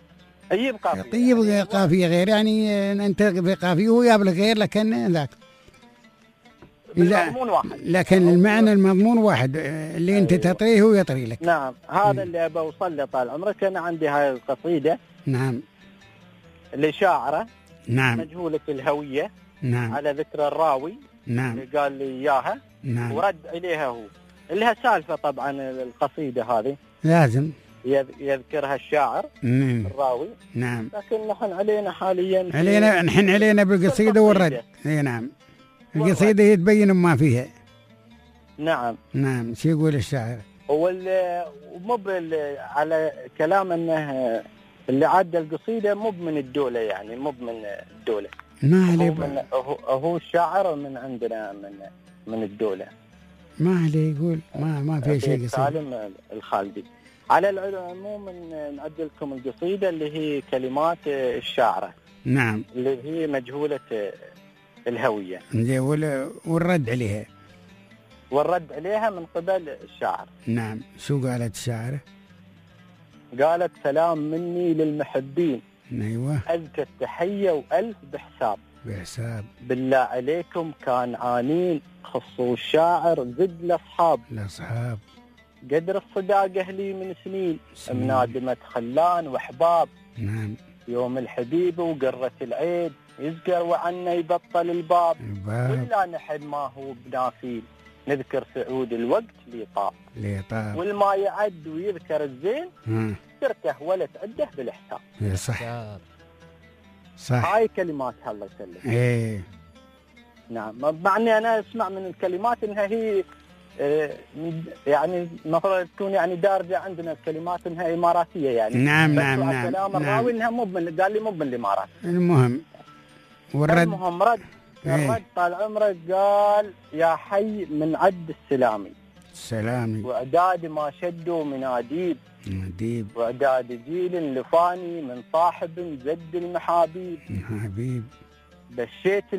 [SPEAKER 3] يبقى قافية غير يعني انت في قافية وهو يابل غير، لكن ذاك
[SPEAKER 4] المضمون واحد،
[SPEAKER 3] لكن المعنى المضمون واحد اللي انت تطريه هو يطري لك.
[SPEAKER 4] نعم. هذا اللي ابى اوصل له طال عمرك. انا عندي هاي القصيده.
[SPEAKER 3] نعم.
[SPEAKER 4] لشاعره.
[SPEAKER 3] نعم.
[SPEAKER 4] مجهولة الهوية.
[SPEAKER 3] نعم.
[SPEAKER 4] على ذكر الراوي.
[SPEAKER 3] نعم.
[SPEAKER 4] اللي قال لي اياها.
[SPEAKER 3] نعم.
[SPEAKER 4] ورد عليها هو. لها سالفة طبعا القصيدة هذه.
[SPEAKER 3] لازم
[SPEAKER 4] يذكرها الشاعر. الراوي.
[SPEAKER 3] نعم.
[SPEAKER 4] لكن نحن علينا حاليا
[SPEAKER 3] علينا بالقصيدة والرد. اي نعم. القصيدة هي تبين ما فيها.
[SPEAKER 4] نعم.
[SPEAKER 3] نعم. شو يقول الشاعر؟
[SPEAKER 4] ومو على كلام انه اللي عاد القصيدة مو من الدولة، يعني مو من الدولة.
[SPEAKER 3] ما عليه.
[SPEAKER 4] هو الشاعر من عندنا من الدولة.
[SPEAKER 3] ما عليه يقول ما في شيء.
[SPEAKER 4] سالم الخالدي. على العموم نعد لكم القصيدة اللي هي كلمات الشاعرة.
[SPEAKER 3] نعم.
[SPEAKER 4] اللي هي مجهولة الهوية.
[SPEAKER 3] والرد عليها.
[SPEAKER 4] والرد عليها من قبل الشاعر.
[SPEAKER 3] نعم. شو قالت الشاعرة؟
[SPEAKER 4] قالت: سلام مني للمحبين.
[SPEAKER 3] ايوه.
[SPEAKER 4] أزكى التحية وألف بحساب. بالله عليكم كان عانين، خصوا الشاعر زد الأصحاب. قدر الصداقة لي من سنين، منادمة خلان وأحباب.
[SPEAKER 3] نعم.
[SPEAKER 4] يوم الحبيب وقرة العيد، يذكر وعنا يبطل الباب. ولا نحن ما هو بنافين، نذكر سعود الوقت لي طاب. والما يعد ويذكر الزين، تركه ولا تعده بالحساب.
[SPEAKER 3] صح.
[SPEAKER 4] هاي كلماتها الله يسلمك.
[SPEAKER 3] ايه.
[SPEAKER 4] نعم. مع اني انا اسمع من الكلمات انها هي يعني المفروض تكون يعني دارجه عندنا الكلمات انها اماراتيه يعني.
[SPEAKER 3] نعم.
[SPEAKER 4] كلام الراوي انها مو قال لي مو من الامارات.
[SPEAKER 3] المهم
[SPEAKER 4] رد طال عمرك قال: يا حي من عد السلامي. واعداد ما شدوا من اديب. واعداد جيل لفاني من صاحب زد المحابيب. بشيت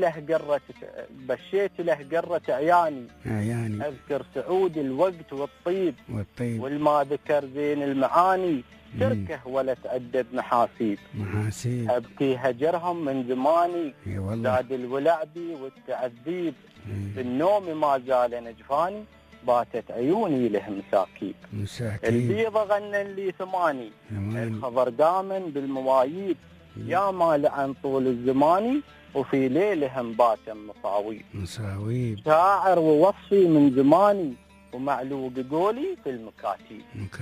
[SPEAKER 4] له قرة عياني. أذكر سعود الوقت والطيب. والما ذكر زين المعاني، تركه ولا تأدب محاسيب. أبكي هجرهم من زماني، زاد الولع بي والتعذيب. بالنوم ما زال نجفاني، باتت عيوني له مساكيب. البيض غنى لي ثماني، الخضر دامن بالموايب. يا ما لعن طول الزمان، وفي ليلهم باتم مصاويب. شاعر ووصفي من زماني، ومعلوق قولي في المكاتيب.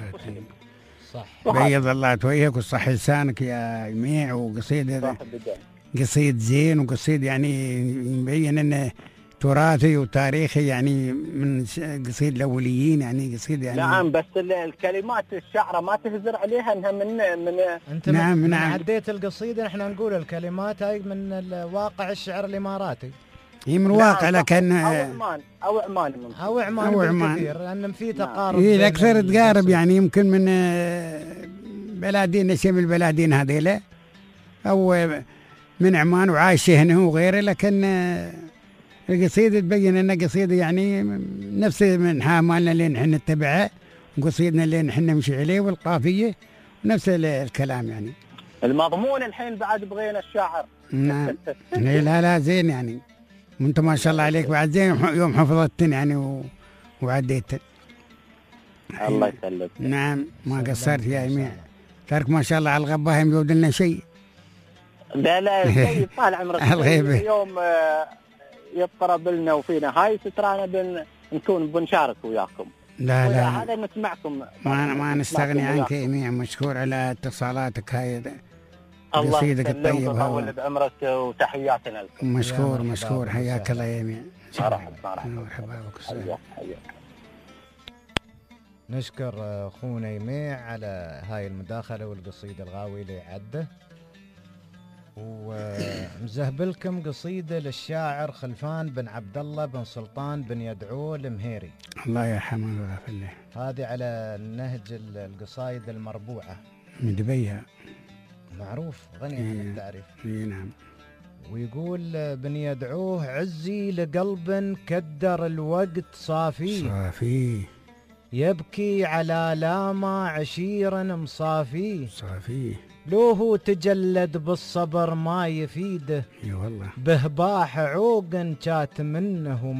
[SPEAKER 2] صح.
[SPEAKER 3] بيض الله توجهك وصح لسانك يا يميع. وقصيدة قصيد زين، وقصيد يعني يبين انه تراثي وتاريخي، يعني من قصيد الاوليين، يعني قصيد يعني.
[SPEAKER 4] نعم. بس الكلمات الشعره ما تهزر عليها انها من
[SPEAKER 2] انت نعم. عديت القصيده، احنا نقول الكلمات هاي من الواقع الشعر الاماراتي.
[SPEAKER 3] هي من واقع لكن
[SPEAKER 4] او
[SPEAKER 2] عمان كثير، لان في تقارب.
[SPEAKER 3] هي اكثر تقارب يعني، يمكن من بلادين شبه البلادين هذيلا، او من عمان وعايش هنا وغيره. لكن القصيدة تبين أنها قصيدة يعني نفس من حاملنا اللي نحن نتبعه، وقصيدنا اللي نحن نمشي عليه، والقافية نفس الكلام يعني.
[SPEAKER 4] المضمون الحين بعد بغينا الشاعر.
[SPEAKER 3] نعم. لا زين يعني، وانت ما شاء الله عليك بعد زين، يوم حفظتن يعني وعديتن.
[SPEAKER 4] الله يسلمك.
[SPEAKER 3] نعم. ما قصرت يا يميع. ترك ما شاء الله على الغباء يمجود لنا شيء.
[SPEAKER 4] لا شيء طال عمرك. اليوم يضطرب لنا وفينا هاي سترانا نكون بنشارك وياكم.
[SPEAKER 3] لا
[SPEAKER 4] هذا نسمعكم.
[SPEAKER 3] ما نستغني عنك يا يميع. مشكور على اتصالاتك هاي.
[SPEAKER 4] الله يسلمك ويطول بعمرك، وتحياتنا لكم.
[SPEAKER 3] مشكور. حياك الله يا يميع.
[SPEAKER 4] مرحبا بك.
[SPEAKER 2] نشكر اخونا يميع على هاي المداخله والقصيده الغاوي اللي عده. ومزهبلكم قصيدة للشاعر خلفان بن عبد الله بن سلطان بن يدعو المهيري،
[SPEAKER 3] الله يرحمه ويغفر له.
[SPEAKER 2] هذه على نهج القصايد المربوعة
[SPEAKER 3] من دبيها،
[SPEAKER 2] معروف غني عن التعريف.
[SPEAKER 3] نعم.
[SPEAKER 2] ويقول: بن يدعوه عزي لقلب كدر الوقت صافي يبكي على لاما عشيرا مصافي لو هو تجلد بالصبر ما يفيده،
[SPEAKER 3] اي والله
[SPEAKER 2] بهباح عوق جات منه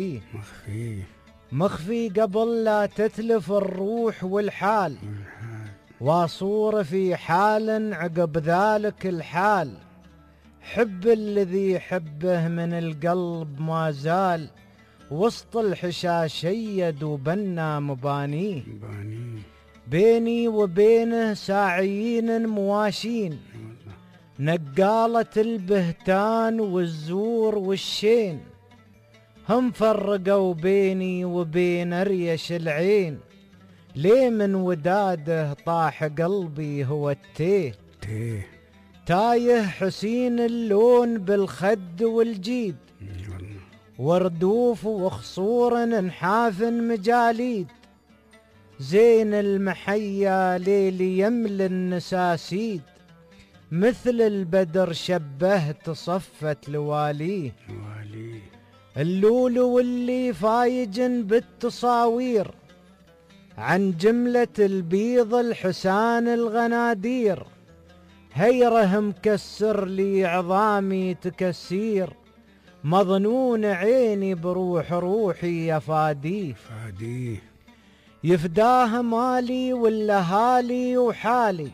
[SPEAKER 2] مخفي قبل لا تتلف الروح والحال، واصور في حال عقب ذلك الحال، حب الذي حبه من القلب ما زال، وسط الحشاشيد وبنا مبانيه، بيني وبينه ساعيين مواشين، نقالة البهتان والزور والشين، هم فرقوا بيني وبين ريش العين، ليه من وداده طاح قلبي هو التيه، تايه حسين اللون بالخد والجيد، وردوف وخصور نحاف مجاليد، زين المحيا ليلي يملى النساسيد، مثل البدر شبهت صفت لواليه، اللولو واللي فايجن بالتصاوير عن جملة البيض الحسان الغنادير، هيره مكسر لي عظامي تكسير، مظنون عيني بروح روحي يفاديه، يفداه مالي والأهالي وحالي،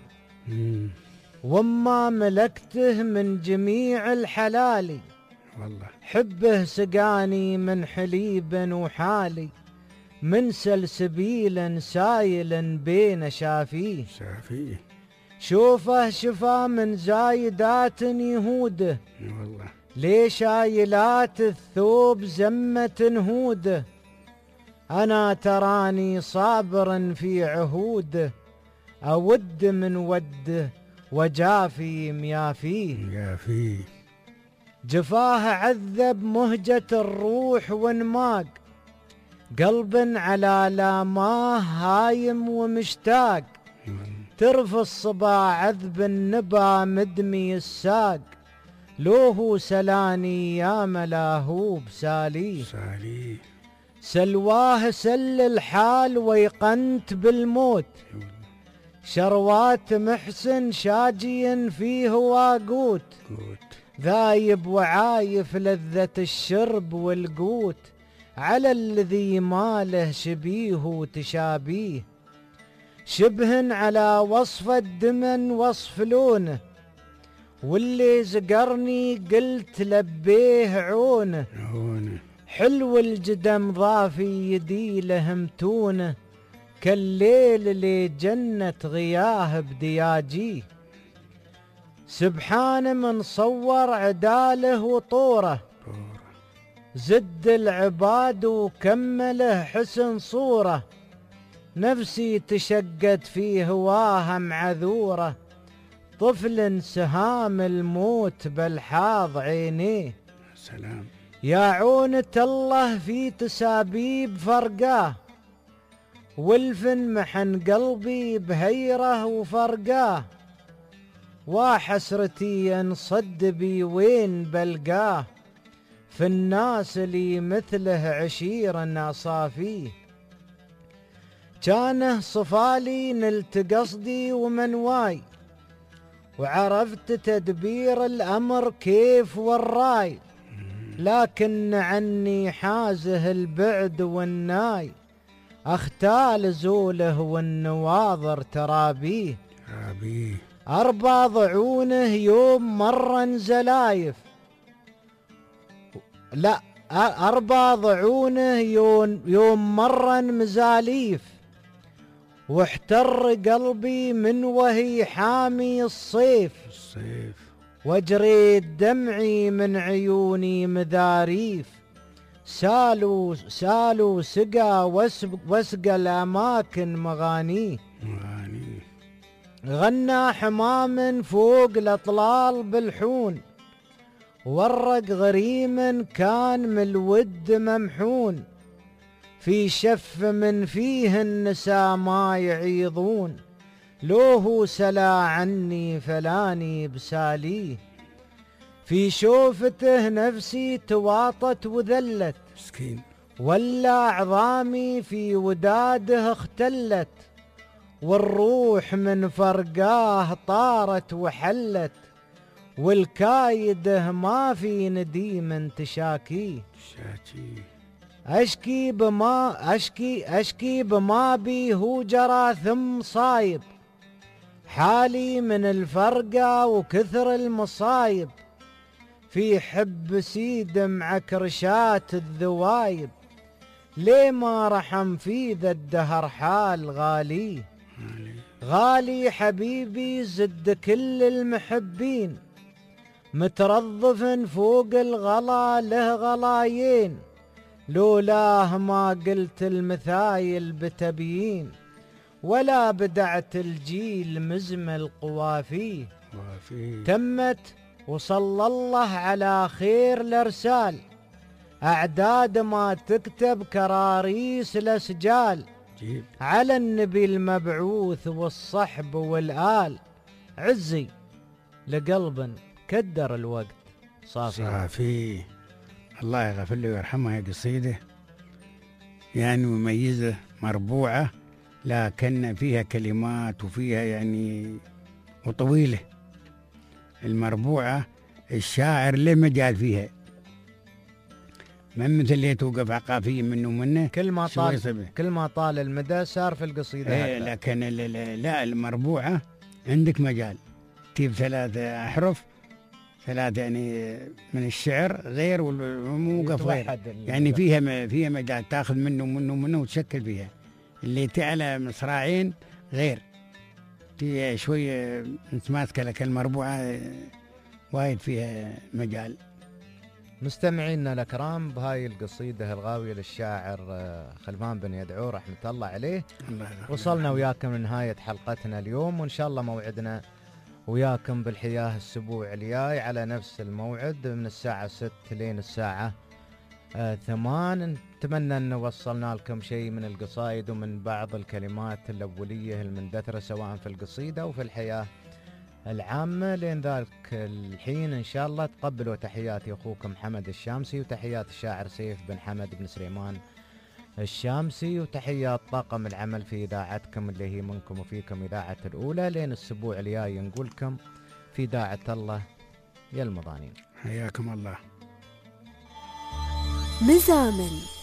[SPEAKER 2] وما ملكته من جميع الحلالي،
[SPEAKER 3] والله
[SPEAKER 2] حبه سقاني من حليب وحالي، من سلسبيل سايل بين شافيه، شوفه شفا من زايدات يهوده،
[SPEAKER 3] والله
[SPEAKER 2] ليشايلات الثوب زمة هوده، أنا تراني صابرا في عهوده، أود من وده وجافي ميافيه، جفاه عذب مهجة الروح وانماق، قلب على لاماه هايم ومشتاق، ترف الصبا عذب النبا مدمي الساق، لوهو سلاني يا ملاهو بساليه، سلواه سل الحال ويقنت بالموت، شروات محسن شاجي فيه واقوت، ذايب وعايف لذة الشرب والقوت، على الذي ماله شبيه وتشابيه، شبه على وصف الدمن وصف لونه، واللي زقرني قلت لبيه عونه، حلو الجدم ضافي يدي لهمتونه، كالليل لي جنة غياه بدياجيه، سبحان من صور عداله وطوره، زد العباد وكمله حسن صوره، نفسي تشقت في هواها معذوره، طفل سهام الموت بالحاض عينيه،
[SPEAKER 3] سلام
[SPEAKER 2] يا عونة الله في تسابيب فرقاه، والفن محن قلبي بهيره وفرقاه، وحسرتي انصد بي وين بلقاه، في الناس اللي مثله عشير ناصافيه، كانه صفالي نلت قصدي ومنواي، وعرفت تدبير الأمر كيف والراي، لكن عني حازه البعد والناي، اختال زوله والنواظر ترابيه، أربع ضعونه يوم مرا زلايف، لا أربع ضعونه يوم مرا مزاليف، واحتر قلبي من وهي حامي الصيف، وجريت دمعي من عيوني مذاريف، سالوا سقى وسقى الأماكن مغانيه، غنى حمام فوق الأطلال بالحون، ورق غريم كان من الود ممحون، في شف من فيه النساء ما يعيضون، لوه سلا عني فلاني بساليه، في شوفته نفسي تواطت وذلت،
[SPEAKER 3] مسكين
[SPEAKER 2] ولا عظامي في وداده اختلت، والروح من فرقاه طارت وحلت، والكايده ما في نديم تشاكيه، أشكي بما بي هو جرى ثم صايب، حالي من الفرقة وكثر المصايب، في حب سيد معكرشات الذوايب، ليه ما رحم في ذا الدهر حال غالي، غالي حبيبي زد كل المحبين، مترضف فوق الغلا له غلايين، لولاه ما قلت المثايل بتبيين، ولا بدعت الجيل مزمل قوافيه، تمت وصلى الله على خير الارسال، اعداد ما تكتب كراريس الاسجال، على النبي المبعوث والصحب والآل، عزي لقلب كدر الوقت صافي.
[SPEAKER 3] الله يغفر له ويرحمه، هي قصيدة يعني مميزة مربوعة لكن فيها كلمات وفيها يعني وطويلة. المربوعة الشاعر له مجال فيها، من مثل اللي توقف عقافية منه ومنه
[SPEAKER 2] كل ما طال المدى صار في القصيدة.
[SPEAKER 3] لكن لا المربوعة عندك مجال تجيب 3 أحرف 3 يعني من الشعر غير والموقف غير، يعني فيها مجال تاخذ منه ومنه ومنه وتشكل فيها. اللي تعلى مصراعين غير شوية متماسكة، لكن المربوعة وايد فيها مجال.
[SPEAKER 2] مستمعينا الأكرام، بهاي القصيدة الغاوية للشاعر خلفان بن يدعو رحمة الله عليه وصلنا وياكم لنهاية حلقتنا اليوم، وإن شاء الله موعدنا وياكم بالحياه الأسبوع الجاي على نفس الموعد من الساعة 6 لين الساعة 8. نتمنى أن وصلنا لكم شيء من القصائد ومن بعض الكلمات الأولية المندثرة سواء في القصيدة أو في الحياة العامة. لين ذلك الحين إن شاء الله تقبلوا تحياتي أخوكم حمد الشامسي، وتحيات الشاعر سيف بن حمد بن سليمان الشامسي، وتحيات طاقم العمل في إذاعتكم اللي هي منكم وفيكم إذاعة الأولى. لين الأسبوع الجاي نقولكم في إذاعة الله يا المضانين.
[SPEAKER 3] حياكم الله.
[SPEAKER 1] مزامل